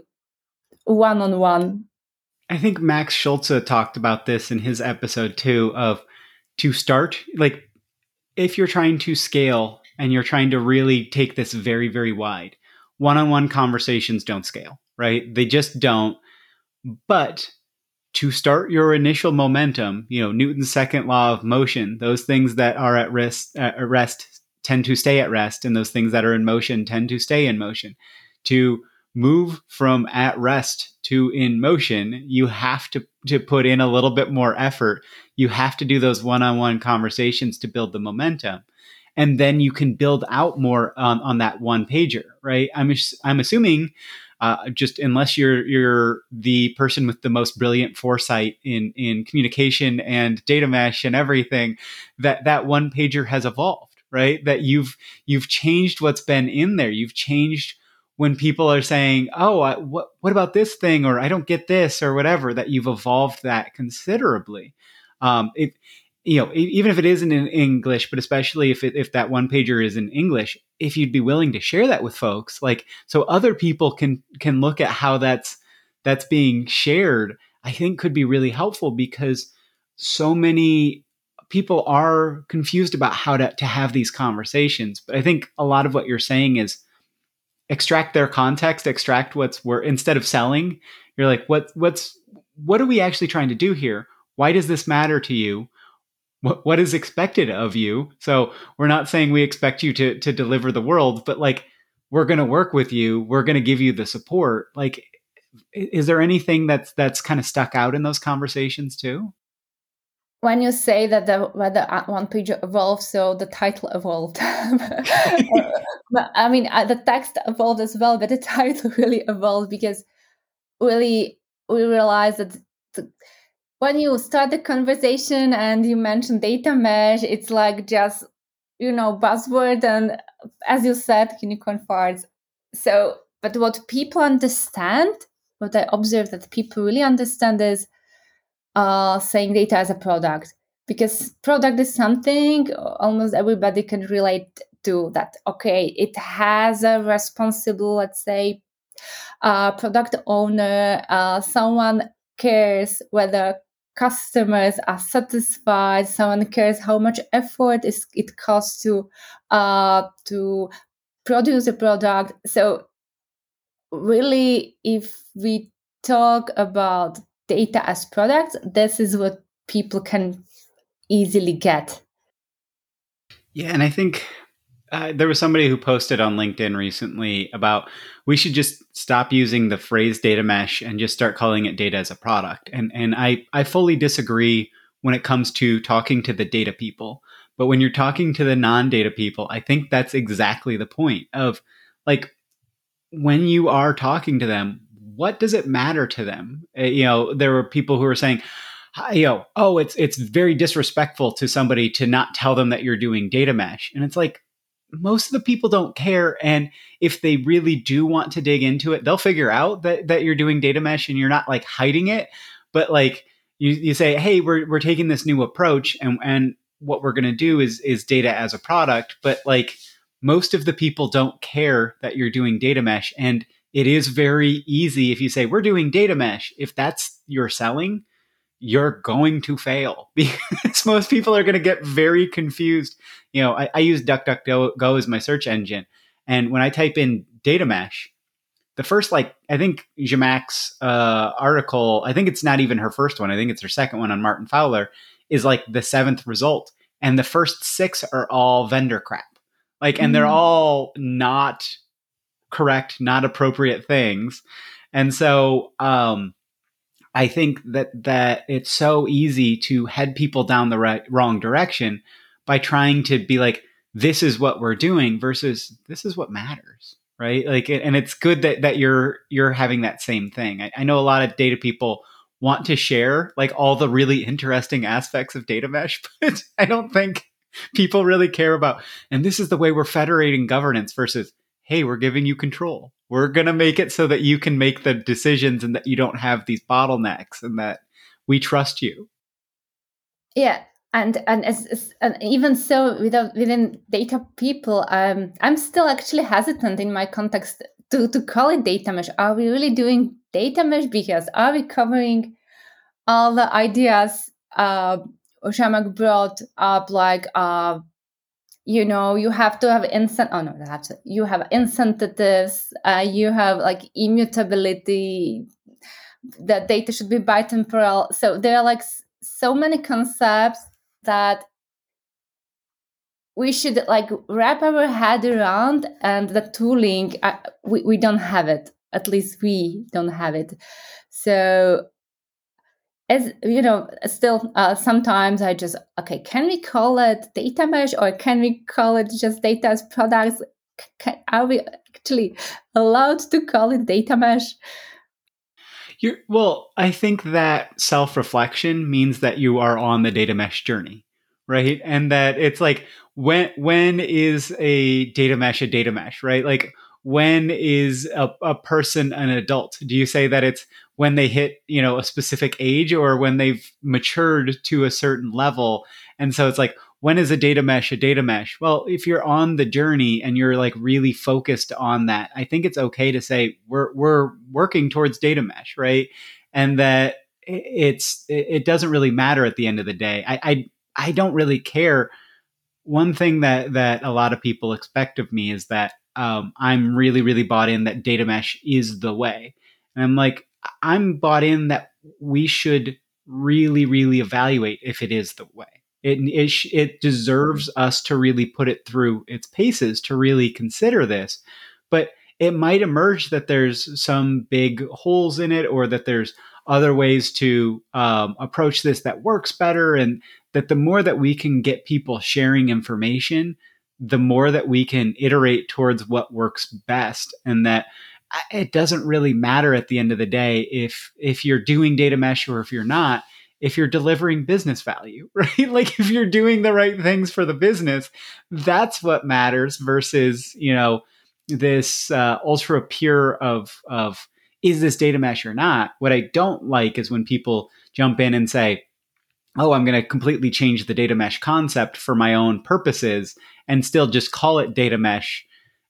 one-on-one. I think Max Schulze talked about this in his episode too, of to start, like if you're trying to scale and you're trying to really take this very, very wide, one-on-one conversations don't scale, right? They just don't. But to start your initial momentum, you know, Newton's second law of motion, those things that are at rest, at rest tend to stay at rest, and those things that are in motion tend to stay in motion. To move from at rest to in motion, you have to, to put in a little bit more effort. You have to do those one-on-one conversations to build the momentum. And then you can build out more on, on that one pager, right? I'm, I'm assuming Uh, just unless you're you're the person with the most brilliant foresight in in communication and data mesh and everything, that that one pager has evolved, right? That you've you've changed what's been in there. You've changed when people are saying, "Oh, I, what what about this thing?" or "I don't get this," or whatever. That you've evolved that considerably. Um, it, you know, even if it isn't in English, but especially if it, if that one pager is in English, if you'd be willing to share that with folks, like so other people can can look at how that's that's being shared, I think could be really helpful, because so many people are confused about how to, to have these conversations. But I think a lot of what you're saying is extract their context, extract what's where instead of selling, you're like, what what's what are we actually trying to do here? Why does this matter to you? What what is expected of you? So we're not saying we expect you to to deliver the world, but like we're going to work with you. We're going to give you the support. Like, is there anything that's that's kind of stuck out in those conversations too? When you say that the whether one page evolved, so the title evolved. But I mean, uh, the text evolved as well, but the title really evolved, because really we realized that the, when you start the conversation and you mention data mesh, it's like just, you know, buzzword and, as you said, unicorn farts. So, but what people understand, what I observe that people really understand is uh, saying data as a product. Because product is something almost everybody can relate to, that, okay, it has a responsible, let's say, uh, product owner, uh, someone cares whether customers are satisfied, someone cares how much effort is, it costs to uh, to produce a product. So really, if we talk about data as products, this is what people can easily get. Yeah, and I think Uh, there was somebody who posted on LinkedIn recently about we should just stop using the phrase data mesh and just start calling it data as a product. And and I, I fully disagree when it comes to talking to the data people. But when you're talking to the non-data people, I think that's exactly the point of like when you are talking to them, what does it matter to them? Uh, you know, there were people who were saying, you know, oh, it's it's very disrespectful to somebody to not tell them that you're doing data mesh. And it's like, most of the people don't care. And if they really do want to dig into it, they'll figure out that, that you're doing data mesh and you're not like hiding it. But like you, you say, hey, we're, we're taking this new approach and, and what we're going to do is, is data as a product. But like most of the people don't care that you're doing data mesh. And it is very easy if you say we're doing data mesh, if that's your selling, you're going to fail because most people are going to get very confused. You know, I, I use DuckDuckGo Go as my search engine. And when I type in data mesh, the first, like, I think Zhamak's uh, article, I think it's not even her first one. I think it's her second one on Martin Fowler is like the seventh result. And the first six are all vendor crap. Like, and they're all not correct, not appropriate things. And so, um, I think that that it's so easy to head people down the right, wrong direction by trying to be like, this is what we're doing versus this is what matters, right? Like, and it's good that that you're you're having that same thing. I, I know a lot of data people want to share like all the really interesting aspects of data mesh, but I don't think people really care about. And this is the way we're federating governance versus, hey, we're giving you control. We're going to make it so that you can make the decisions and that you don't have these bottlenecks and that we trust you. Yeah. And and, as, as, and even so, without, within data people, um, I'm still actually hesitant in my context to, to call it data mesh. Are we really doing data mesh? Because are we covering all the ideas uh, Zhamak brought up, like, uh, you know, you have to have instant, oh no, that's it. You have incentives, uh, you have like immutability, that data should be bitemporal. So there are like so many concepts that we should like wrap our head around, and the tooling, uh, we, we don't have it. At least we don't have it. So as you know, still uh, sometimes I just, okay, can we call it data mesh or can we call it just data as products? Can, are we actually allowed to call it data mesh? You're, well, I think that self-reflection means that you are on the data mesh journey, right? And that it's like, when when is a data mesh a data mesh, right? Like, when is a, a person an adult? Do you say that it's when they hit, you know, a specific age or when they've matured to a certain level? And so it's like, when is a data mesh a data mesh? Well, if you're on the journey and you're like really focused on that, I think it's okay to say we're we're working towards data mesh, right? And that it's it doesn't really matter at the end of the day. I I, I don't really care. One thing that that a lot of people expect of me is that um, I'm really really bought in that data mesh is the way, and I'm like, I'm bought in that we should really really evaluate if it is the way. It, it, it deserves us to really put it through its paces to really consider this. But it might emerge that there's some big holes in it, or that there's other ways to um, approach this that works better. And that the more that we can get people sharing information, the more that we can iterate towards what works best. And that it doesn't really matter at the end of the day if if you're doing data mesh or if you're not. If you're delivering business value, right? Like, if you're doing the right things for the business, that's what matters versus, you know, this uh, ultra pure of, of, is this data mesh or not? What I don't like is when people jump in and say, oh, I'm going to completely change the data mesh concept for my own purposes and still just call it data mesh.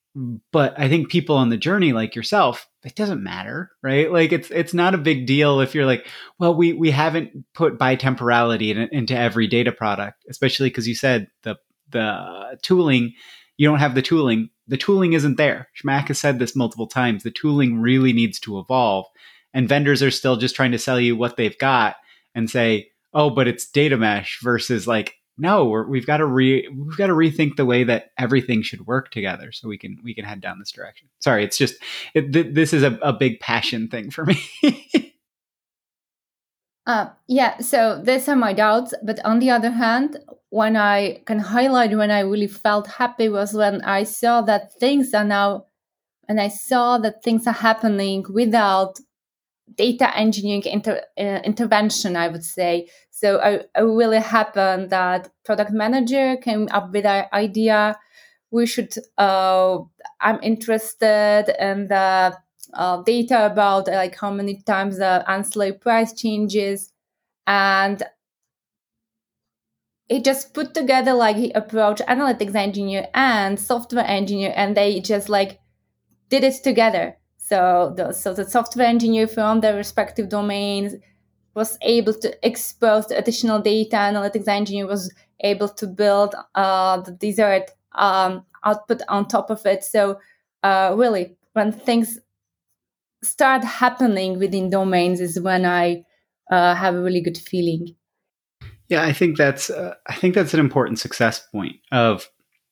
But I think people on the journey like yourself, it doesn't matter, right? Like, it's it's not a big deal if you're like, well, we we haven't put bitemporality in, into every data product, especially because you said the the tooling, you don't have the tooling. The tooling isn't there. Zhamak has said this multiple times. The tooling really needs to evolve, and vendors are still just trying to sell you what they've got and say, oh, but it's data mesh versus like, no, we're, we've got to re we've got to rethink the way that everything should work together so we can we can head down this direction. Sorry, it's just it, th- this is a, a big passion thing for me. uh, yeah, so these are my doubts. But on the other hand, when I can highlight when I really felt happy was when I saw that things are now, and I saw that things are happening without data engineering inter, uh, intervention, I would say. So it, it really happened that product manager came up with an idea. We should, uh, I'm interested in the uh, data about like how many times the ancillary price changes. And he just put together like he approached analytics engineer and software engineer, and they just like did it together. So the, so the software engineer from their respective domains was able to expose the additional data. Analytics engineer was able to build uh, the desired um, output on top of it. So uh, really, when things start happening within domains is when I uh, have a really good feeling. Yeah, I think that's uh, I think that's an important success point of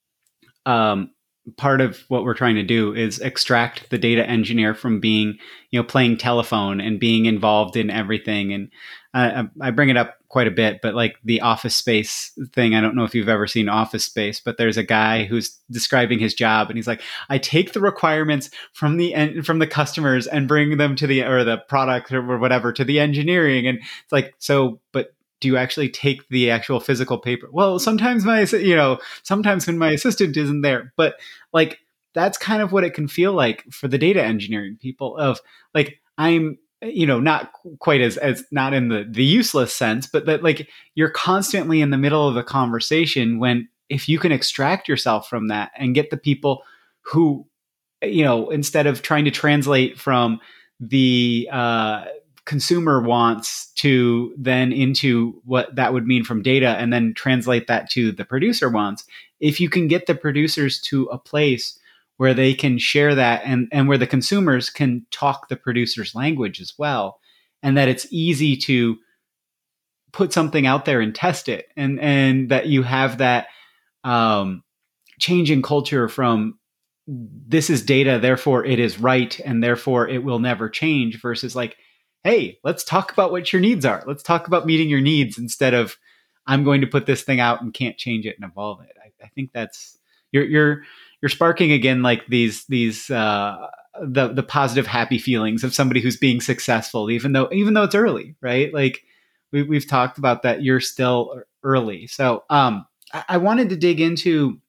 um, part of what we're trying to do is extract the data engineer from being, you know, playing telephone and being involved in everything. And uh, I bring it up quite a bit, but like the Office Space thing, I don't know if you've ever seen Office Space, but there's a guy who's describing his job and he's like, I take the requirements from the en- from the customers and bring them to the, or the product or whatever, to the engineering. And it's like, so, but do you actually take the actual physical paper? Well, sometimes my, you know, sometimes when my assistant isn't there, but like, that's kind of what it can feel like for the data engineering people of like, I'm, you know, not quite as, as not in the, the useless sense, but that like, you're constantly in the middle of the conversation when, if you can extract yourself from that and get the people who, you know, instead of trying to translate from the, uh, consumer wants to then into what that would mean from data and then translate that to the producer wants. If you can get the producers to a place where they can share that and, and where the consumers can talk the producer's language as well, and that it's easy to put something out there and test it, and, and that you have that um, change in culture from this is data, therefore it is right, and therefore it will never change, versus like, hey, let's talk about what your needs are. Let's talk about meeting your needs instead of I'm going to put this thing out and can't change it and evolve it. I, I think that's you're you're you're sparking again like these these uh, the the positive happy feelings of somebody who's being successful, even though even though it's early, right? Like we, we've talked about that you're still early. So um, I, I wanted to dig into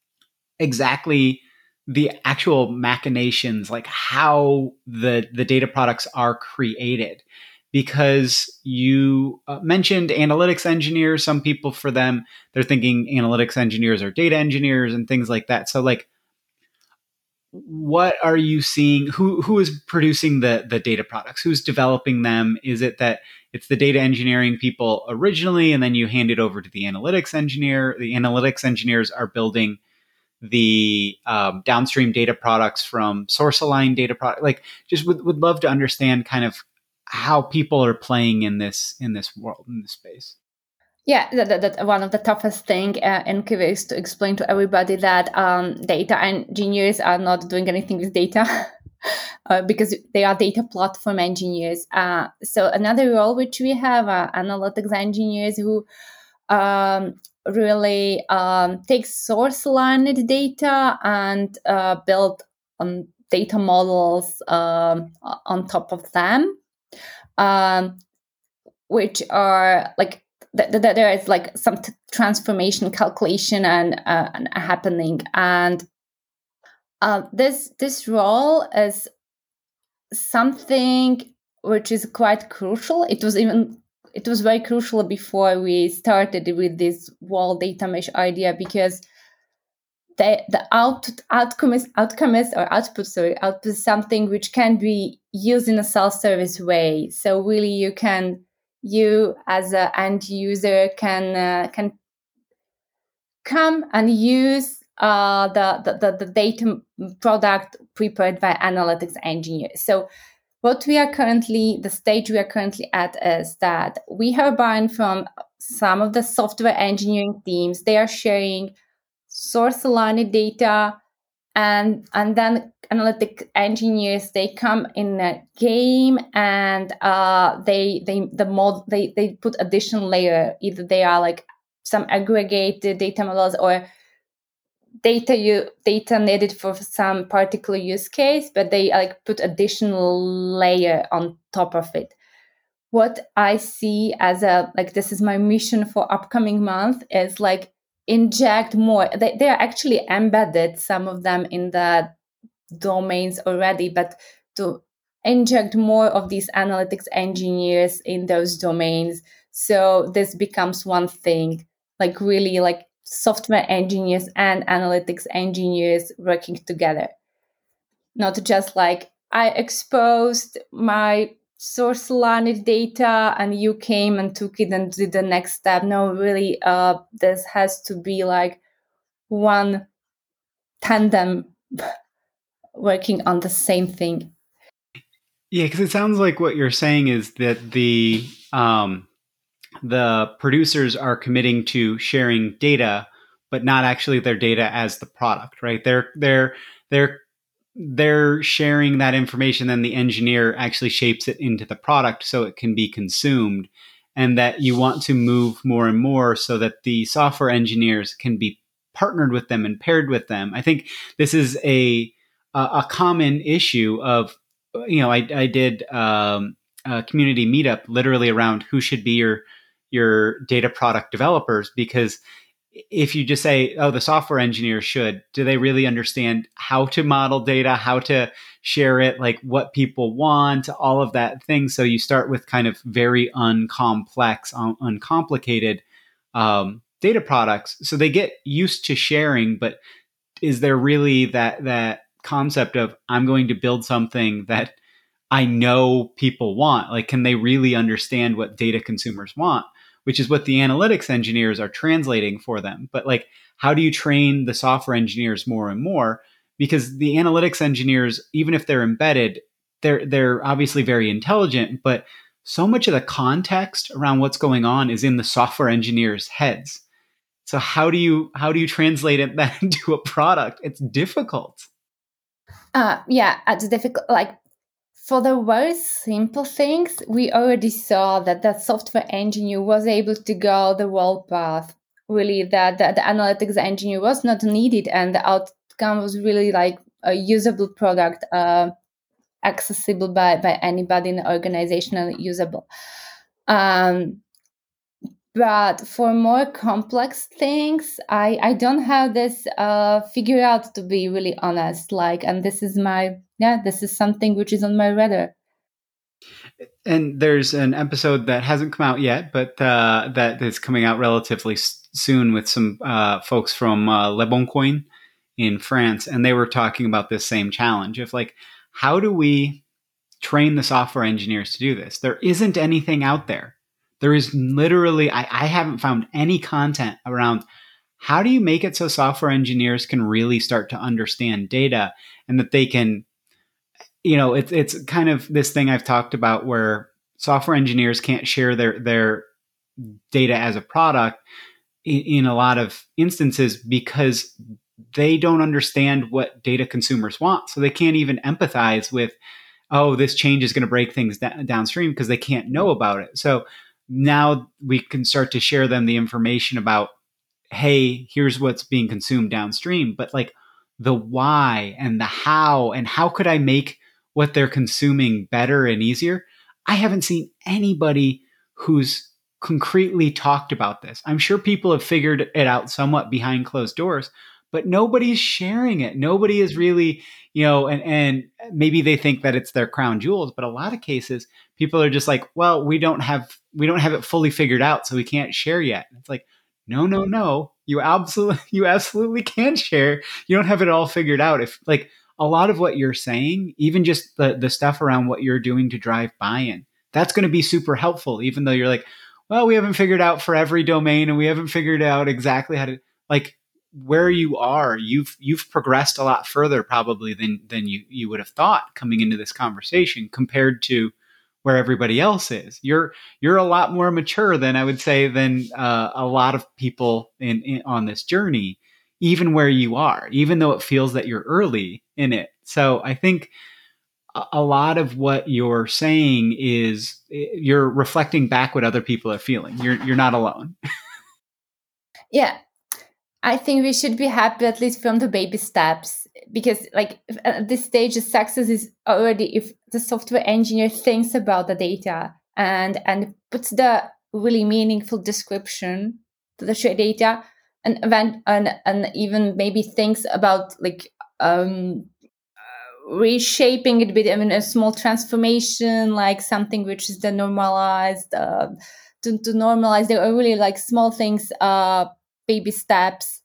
exactly the actual machinations, like how the the data products are created, because you uh, mentioned analytics engineers. Some people, for them, they're thinking analytics engineers are data engineers and things like that. So like, what are you seeing? Who who is producing the the data products? Who's developing them? Is it that it's the data engineering people originally, and then you hand it over to the analytics engineer? The analytics engineers are building the um, downstream data products from source aligned data product. Like, just would, would love to understand kind of how people are playing in this in this world, in this space. Yeah, that, that, one of the toughest thing uh, in Q A is to explain to everybody that um, data engineers are not doing anything with data uh, because they are data platform engineers. Uh, so another role which we have are analytics engineers who um, really um, take source aligned data and uh, build um, data models um, on top of them, um, which are like th- th- there is like some t- transformation calculation and, uh, and happening, and uh, this this role is something which is quite crucial. It was even it was very crucial before we started with this wall data mesh idea, because the the out outcome is outcome is or output sorry output is something which can be used in a self-service way. So really, you can you as an end user can uh, can come and use uh, the, the the data product prepared by analytics engineers. So what we are currently, the stage we are currently at is that we are buying from some of the software engineering teams, they are sharing source aligned data, and and then analytic engineers, they come in a game, and uh, they they the mod they they put additional layer. Either they are like some aggregated data models or data you data needed for some particular use case, but they like put additional layer on top of it. What I see as a like this is my mission for upcoming month is like inject more. They they are actually embedded, some of them, in the domains already, but to inject more of these analytics engineers in those domains, so this becomes one thing, like really like software engineers and analytics engineers working together, not just like I exposed my source aligned data and you came and took it and did the next step. No, really, uh, this has to be like one tandem working on the same thing. Yeah, because it sounds like what you're saying is that the um, the producers are committing to sharing data, but not actually their data as the product, right? They're they're they're they're sharing that information, then the engineer actually shapes it into the product so it can be consumed, and that you want to move more and more so that the software engineers can be partnered with them and paired with them. I think this is a a common issue of, you know, I, I did um, a community meetup literally around who should be your your data product developers, because if you just say, oh, the software engineers should, do they really understand how to model data, how to share it, like what people want, all of that thing? So you start with kind of very uncomplex, un- uncomplicated um, data products. So they get used to sharing, but is there really that that concept of I'm going to build something that I know people want? Like, can they really understand what data consumers want? Which is what the analytics engineers are translating for them. But like, how do you train the software engineers more and more? Because the analytics engineers, even if they're embedded, they're they're obviously very intelligent, but so much of the context around what's going on is in the software engineers' heads. So how do you how do you translate it that into a product? It's difficult. Uh, yeah, it's difficult. Like for the very simple things, we already saw that that software engineer was able to go the whole path. Really, that the, the analytics engineer was not needed, and the outcome was really like a usable product, uh, accessible by, by anybody in the organization and usable. Um, but for more complex things, I, I don't have this uh, figured out, to be really honest. Like, and this is my, yeah, this is something which is on my radar. And there's an episode that hasn't come out yet, but uh, that is coming out relatively s- soon with some uh, folks from uh, Le Bon Coin in France. And they were talking about this same challenge of like, how do we train the software engineers to do this? There isn't anything out there. There is literally, I, I haven't found any content around how do you make it so software engineers can really start to understand data, and that they can, you know, it's it's kind of this thing I've talked about where software engineers can't share their their data as a product in, in a lot of instances because they don't understand what data consumers want. So they can't even empathize with, oh, this change is going to break things da- downstream, because they can't know about it. So now we can start to share them the information about, hey, here's what's being consumed downstream, but like the why and the how, and how could I make what they're consuming better and easier? I haven't seen anybody who's concretely talked about this. I'm sure people have figured it out somewhat behind closed doors, but nobody's sharing it. Nobody is really, you know, and, and maybe they think that it's their crown jewels, but a lot of cases people are just like, well, we don't have, we don't have it fully figured out, so we can't share yet. And it's like, no, no, no, you absolutely, you absolutely can share. You don't have it all figured out. If like a lot of what you're saying, even just the, the stuff around what you're doing to drive buy-in, that's going to be super helpful, even though you're like, well, we haven't figured out for every domain and we haven't figured out exactly how to, like, where you are, you've you've progressed a lot further probably than than you you would have thought coming into this conversation compared to where everybody else is. You're you're a lot more mature than I would say than uh, a lot of people in, in on this journey, even where you are, even though it feels that you're early in it. So I think a, a lot of what you're saying is you're reflecting back what other people are feeling. You're you're not alone. Yeah. I think we should be happy at least from the baby steps, because like at this stage, the success is already if the software engineer thinks about the data and and puts the really meaningful description to the shared data, and event and and even maybe thinks about like um, reshaping it a bit. I mean, a small transformation, like something which is the normalized uh, to to normalize. There are really like small things. Uh, baby steps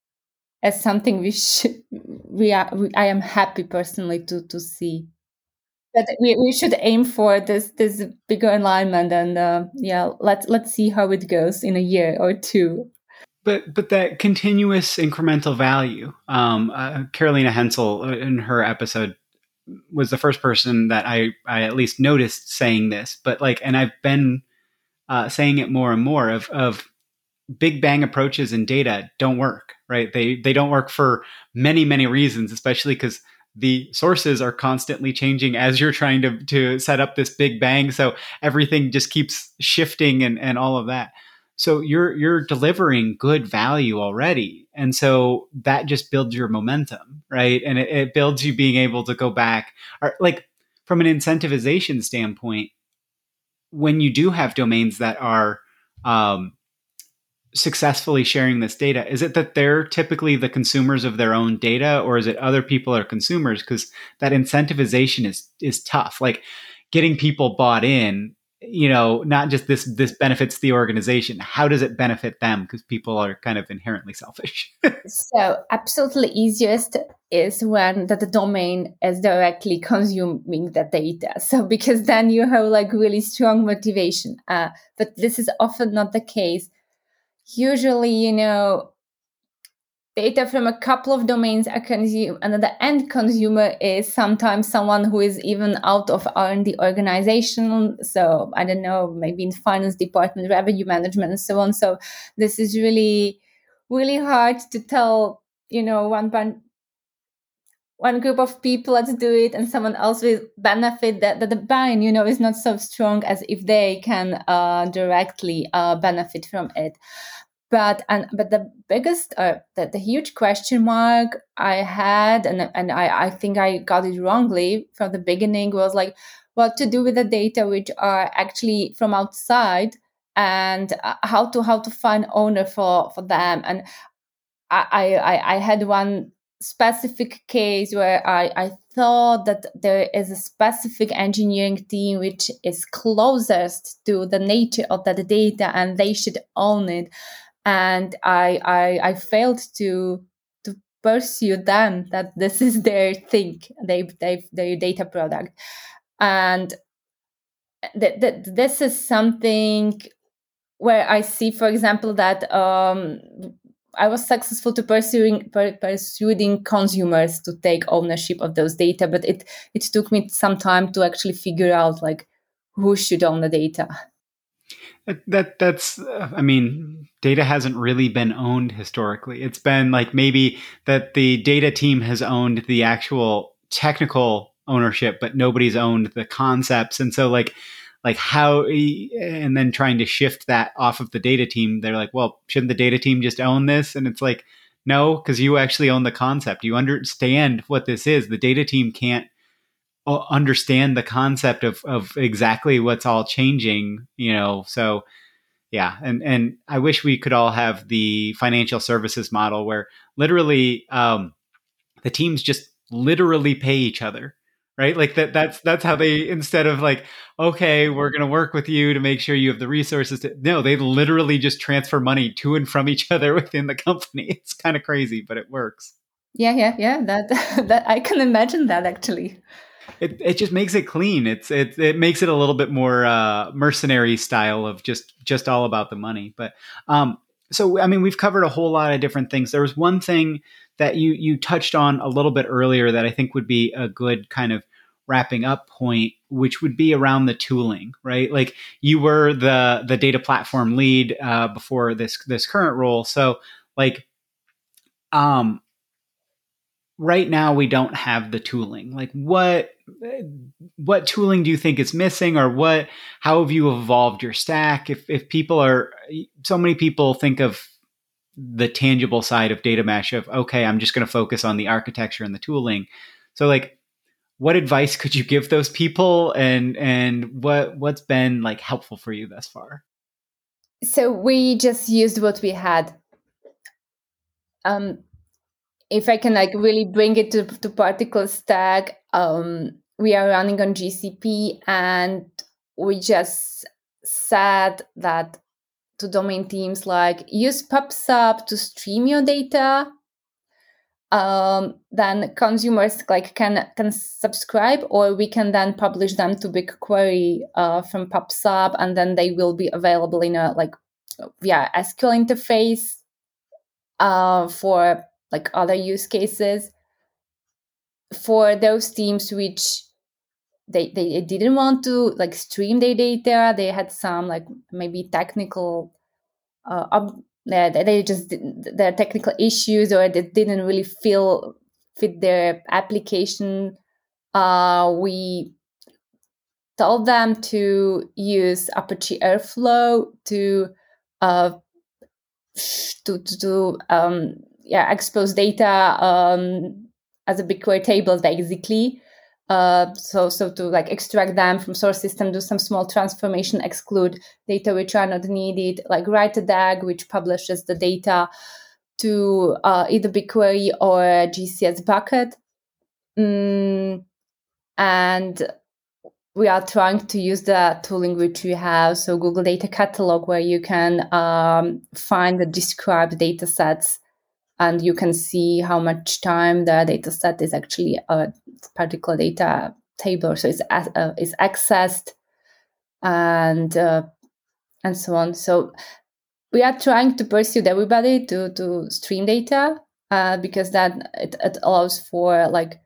as something we should we are we, I am happy personally to to see that we, we should aim for this this bigger alignment, and uh, yeah let's let's see how it goes in a year or two. But but that continuous incremental value. Um, uh, Carolina Hensel in her episode was the first person that I I at least noticed saying this. But like, and I've been uh, saying it more and more of of big bang approaches in data don't work, right? They they don't work for many, many reasons, especially because the sources are constantly changing as you're trying to, to set up this big bang. So everything just keeps shifting and, and all of that. So you're you're delivering good value already. And so that just builds your momentum, right? And it, it builds you being able to go back, or like from an incentivization standpoint, when you do have domains that are um, successfully sharing this data, is it that they're typically the consumers of their own data, or is it other people are consumers? Because that incentivization is is tough. Like getting people bought in, you know, not just this this benefits the organization. How does it benefit them? Because people are kind of inherently selfish. So absolutely easiest is when that the domain is directly consuming the data. So because then you have like really strong motivation. Uh, but this is often not the case. Usually, you know, data from a couple of domains are consumed, and the end consumer is sometimes someone who is even out of R and D organization. So I don't know, maybe in finance department, revenue management, and so on. So this is really, really hard to tell, you know, one one, one group of people, let's do it, and someone else will benefit. That, that the bind, you know, is not so strong as if they can uh, directly uh, benefit from it. But and but the biggest, uh, the, the huge question mark I had, and and I, I think I got it wrongly from the beginning, was like what to do with the data which are actually from outside, and uh, how to how to find owner for, for them. And I, I I had one specific case where I, I thought that there is a specific engineering team which is closest to the nature of that data, and they should own it. And I, I I failed to to pursue them that this is their thing, they they their data product, and that th- this is something where I see, for example, that um, I was successful to pursuing per, pursuing consumers to take ownership of those data, but it it took me some time to actually figure out like who should own the data. That, that that's uh, I mean, data hasn't really been owned historically. It's been like maybe that the data team has owned the actual technical ownership, but nobody's owned the concepts. And so like like how, and then trying to shift that off of the data team, they're like, well, shouldn't the data team just own this? And it's like, no, because you actually own the concept. You understand what this is. The data team can't understand the concept of, of exactly what's all changing, you know? So yeah. And, and I wish we could all have the financial services model where literally, um, the teams just literally pay each other, right? Like that, that's, that's how they, instead of like, okay, we're going to work with you to make sure you have the resources to, no, they literally just transfer money to and from each other within the company. It's kind of crazy, but it works. Yeah. Yeah. Yeah. That, that I can imagine that actually. It it just makes it clean. It's it it makes it a little bit more uh, mercenary style of just just all about the money. But um, so I mean, we've covered a whole lot of different things. There was one thing that you you touched on a little bit earlier that I think would be a good kind of wrapping up point. which would be around the tooling, right? Like you were the the data platform lead uh, before this this current role, so like, um, right now we don't have the tooling. Like what what tooling do you think is missing, or what? How have you evolved your stack? If if people are so many people think of the tangible side of data mesh of, okay, I'm just going to focus on the architecture and the tooling. So like, what advice could you give those people, and and what what's been like helpful for you thus far? So we just used what we had. Um, if I can like really bring it to to particle stack, um, we are running on G C P, and we just said that to domain teams, like use PubSub to stream your data. Um, then consumers like can can subscribe, or we can then publish them to BigQuery uh, from PubSub, and then they will be available in a like via S Q L interface uh, for like other use cases. For those teams which they they didn't want to like stream their data, they had some like maybe technical uh, ob- they, they just their technical issues, or they didn't really feel fit their application. Uh, we told them to use Apache Airflow to uh, to to, to um, yeah expose data um, as a BigQuery table, basically. Uh, so so to like extract them from source system, do some small transformation, exclude data which are not needed, like write a D A G which publishes the data to uh, either BigQuery or G C S bucket. Mm, and we are trying to use the tooling which we have, so Google Data Catalog, where you can um, find the described data sets, and you can see how much time the data set is actually a particular data table, so it's uh, is accessed, and uh, and so on. So we are trying to pursue everybody to to stream data uh, because that it, it allows for like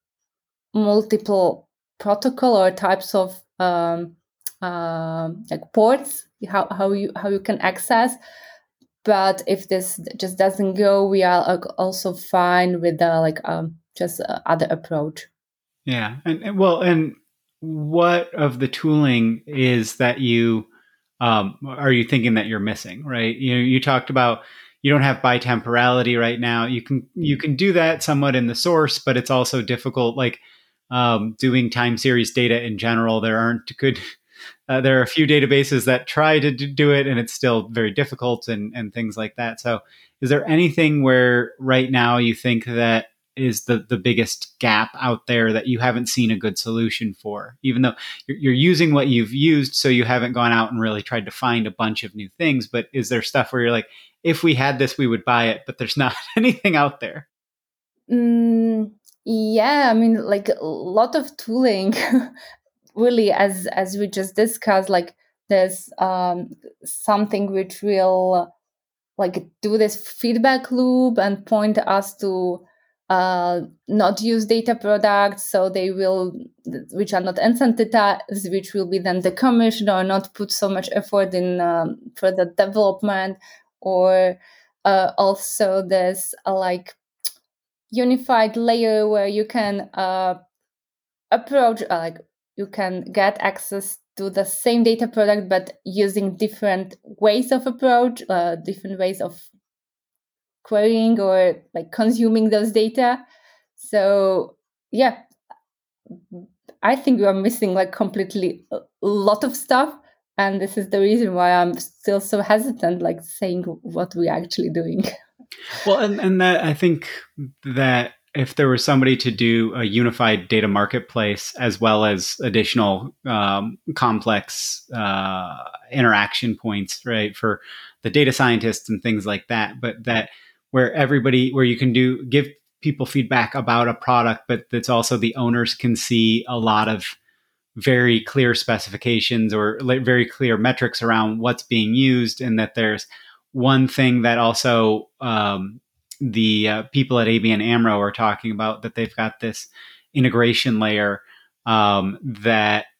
multiple protocol or types of um, uh, like ports, how how you how you can access. But if this just doesn't go, we are also fine with the like um, just uh, other approach. Yeah, and, and well, and what of the tooling is that you um, are you thinking that you're missing? Right, you know, you talked about you don't have bitemporality right now. You can you can do that somewhat in the source, but it's also difficult. Like um, doing time series data in general, there aren't good. Uh, there are a few databases that try to do it, and it's still very difficult, and and things like that. So, is there anything where right now you think that is the the biggest gap out there that you haven't seen a good solution for, even though you're, you're using what you've used, so you haven't gone out and really tried to find a bunch of new things? But is there stuff where you're like, if we had this, we would buy it, but there's not anything out there? Mm, yeah, I mean, like a lot of tooling. Really, as as we just discussed, like there's um, something which will like do this feedback loop and point us to uh, not use data products, so they will, which are not incentivized, which will be then decommissioned or not put so much effort in um, further development, or uh, also there's a like unified layer where you can uh, approach uh, like you can get access to the same data product, but using different ways of approach, uh, different ways of querying or like consuming those data. So yeah, I think we are missing like completely a lot of stuff. And this is the reason why I'm still so hesitant, like saying what we're actually doing. Well, and, and that I think that if there was somebody to do a unified data marketplace as well as additional um, complex uh, interaction points, right, for the data scientists and things like that, but that where everybody, where you can do give people feedback about a product, but that's also the owners can see a lot of very clear specifications or very clear metrics around what's being used, and that there's one thing that also um, the uh, people at A B N AMRO are talking about, that they've got this integration layer um, that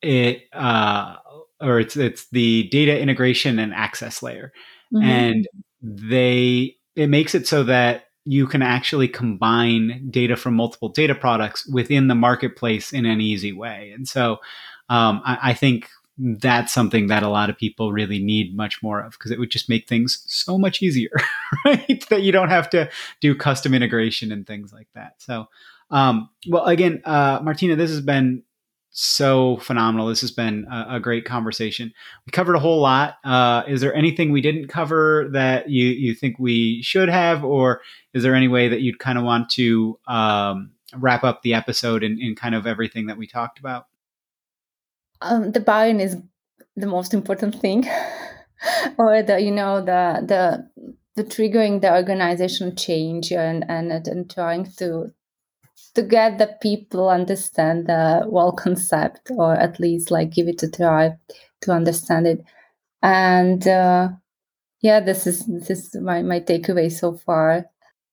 it uh, or it's it's the data integration and access layer, mm-hmm. and they it makes it so that you can actually combine data from multiple data products within the marketplace in an easy way. And so um, I, I think that's something that a lot of people really need much more of, because it would just make things so much easier, right? That you don't have to do custom integration and things like that. So, um, well, again, uh, Martina, this has been so phenomenal. This has been a, a great conversation. We covered a whole lot. Uh, is there anything we didn't cover that you, you think we should have, or is there any way that you'd kind of want to um, wrap up the episode in, in kind of everything that we talked about? Um, the buy-in is the most important thing, or the you know the the the triggering the organizational change and and and trying to to get the people understand the whole concept, or at least like give it a try to understand it. And uh, yeah, this is this is my my takeaway so far.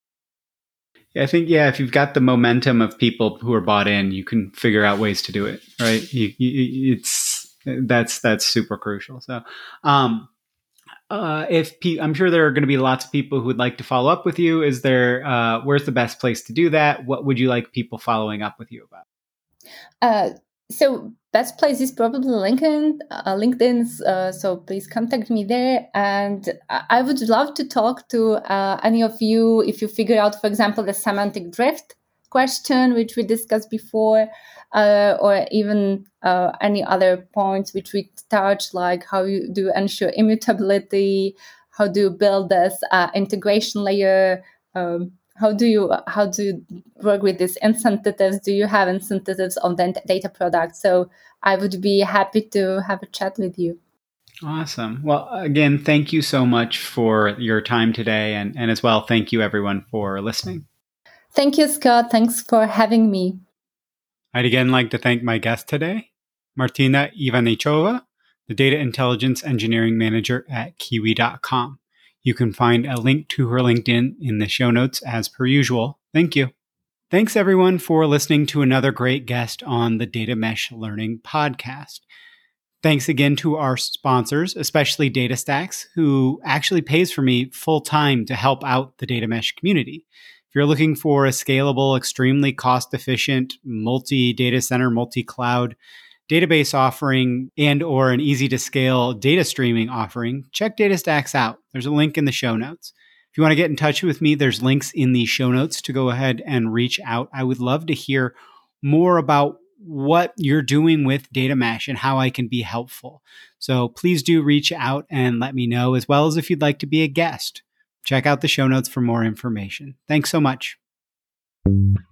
I think, yeah, if you've got the momentum of people who are bought in, you can figure out ways to do it, right? You, you, it's that's that's super crucial. So, um, uh, if pe- I'm sure there are going to be lots of people who would like to follow up with you. Is there? Uh, where's the best place to do that? What would you like people following up with you about? Uh, so best place is probably LinkedIn. Uh, LinkedIn. Uh, so please contact me there, and I would love to talk to uh, any of you if you figure out, for example, the semantic drift question, which we discussed before, uh, or even uh, any other points which we touched, like how you do ensure immutability, how do you build this uh, integration layer. Um, How do you how do you work with these incentives? Do you have incentives on the data product? So I would be happy to have a chat with you. Awesome. Well, again, thank you so much for your time today. And, and as well, thank you everyone for listening. Thank you, Scott. Thanks for having me. I'd again like to thank my guest today, Martina Ivanichova, the Data Intelligence Engineering Manager at Kiwi dot com. You can find a link to her LinkedIn in the show notes as per usual. Thank you. Thanks everyone for listening to another great guest on the Data Mesh Learning Podcast. Thanks again to our sponsors, especially DataStax, who actually pays for me full time to help out the data mesh community. If you're looking for a scalable, extremely cost-efficient, multi-data center, multi-cloud database offering and or an easy-to-scale data streaming offering, check DataStax out. There's a link in the show notes. If you want to get in touch with me, there's links in the show notes to go ahead and reach out. I would love to hear more about what you're doing with data mesh and how I can be helpful. So please do reach out and let me know, as well as if you'd like to be a guest. Check out the show notes for more information. Thanks so much.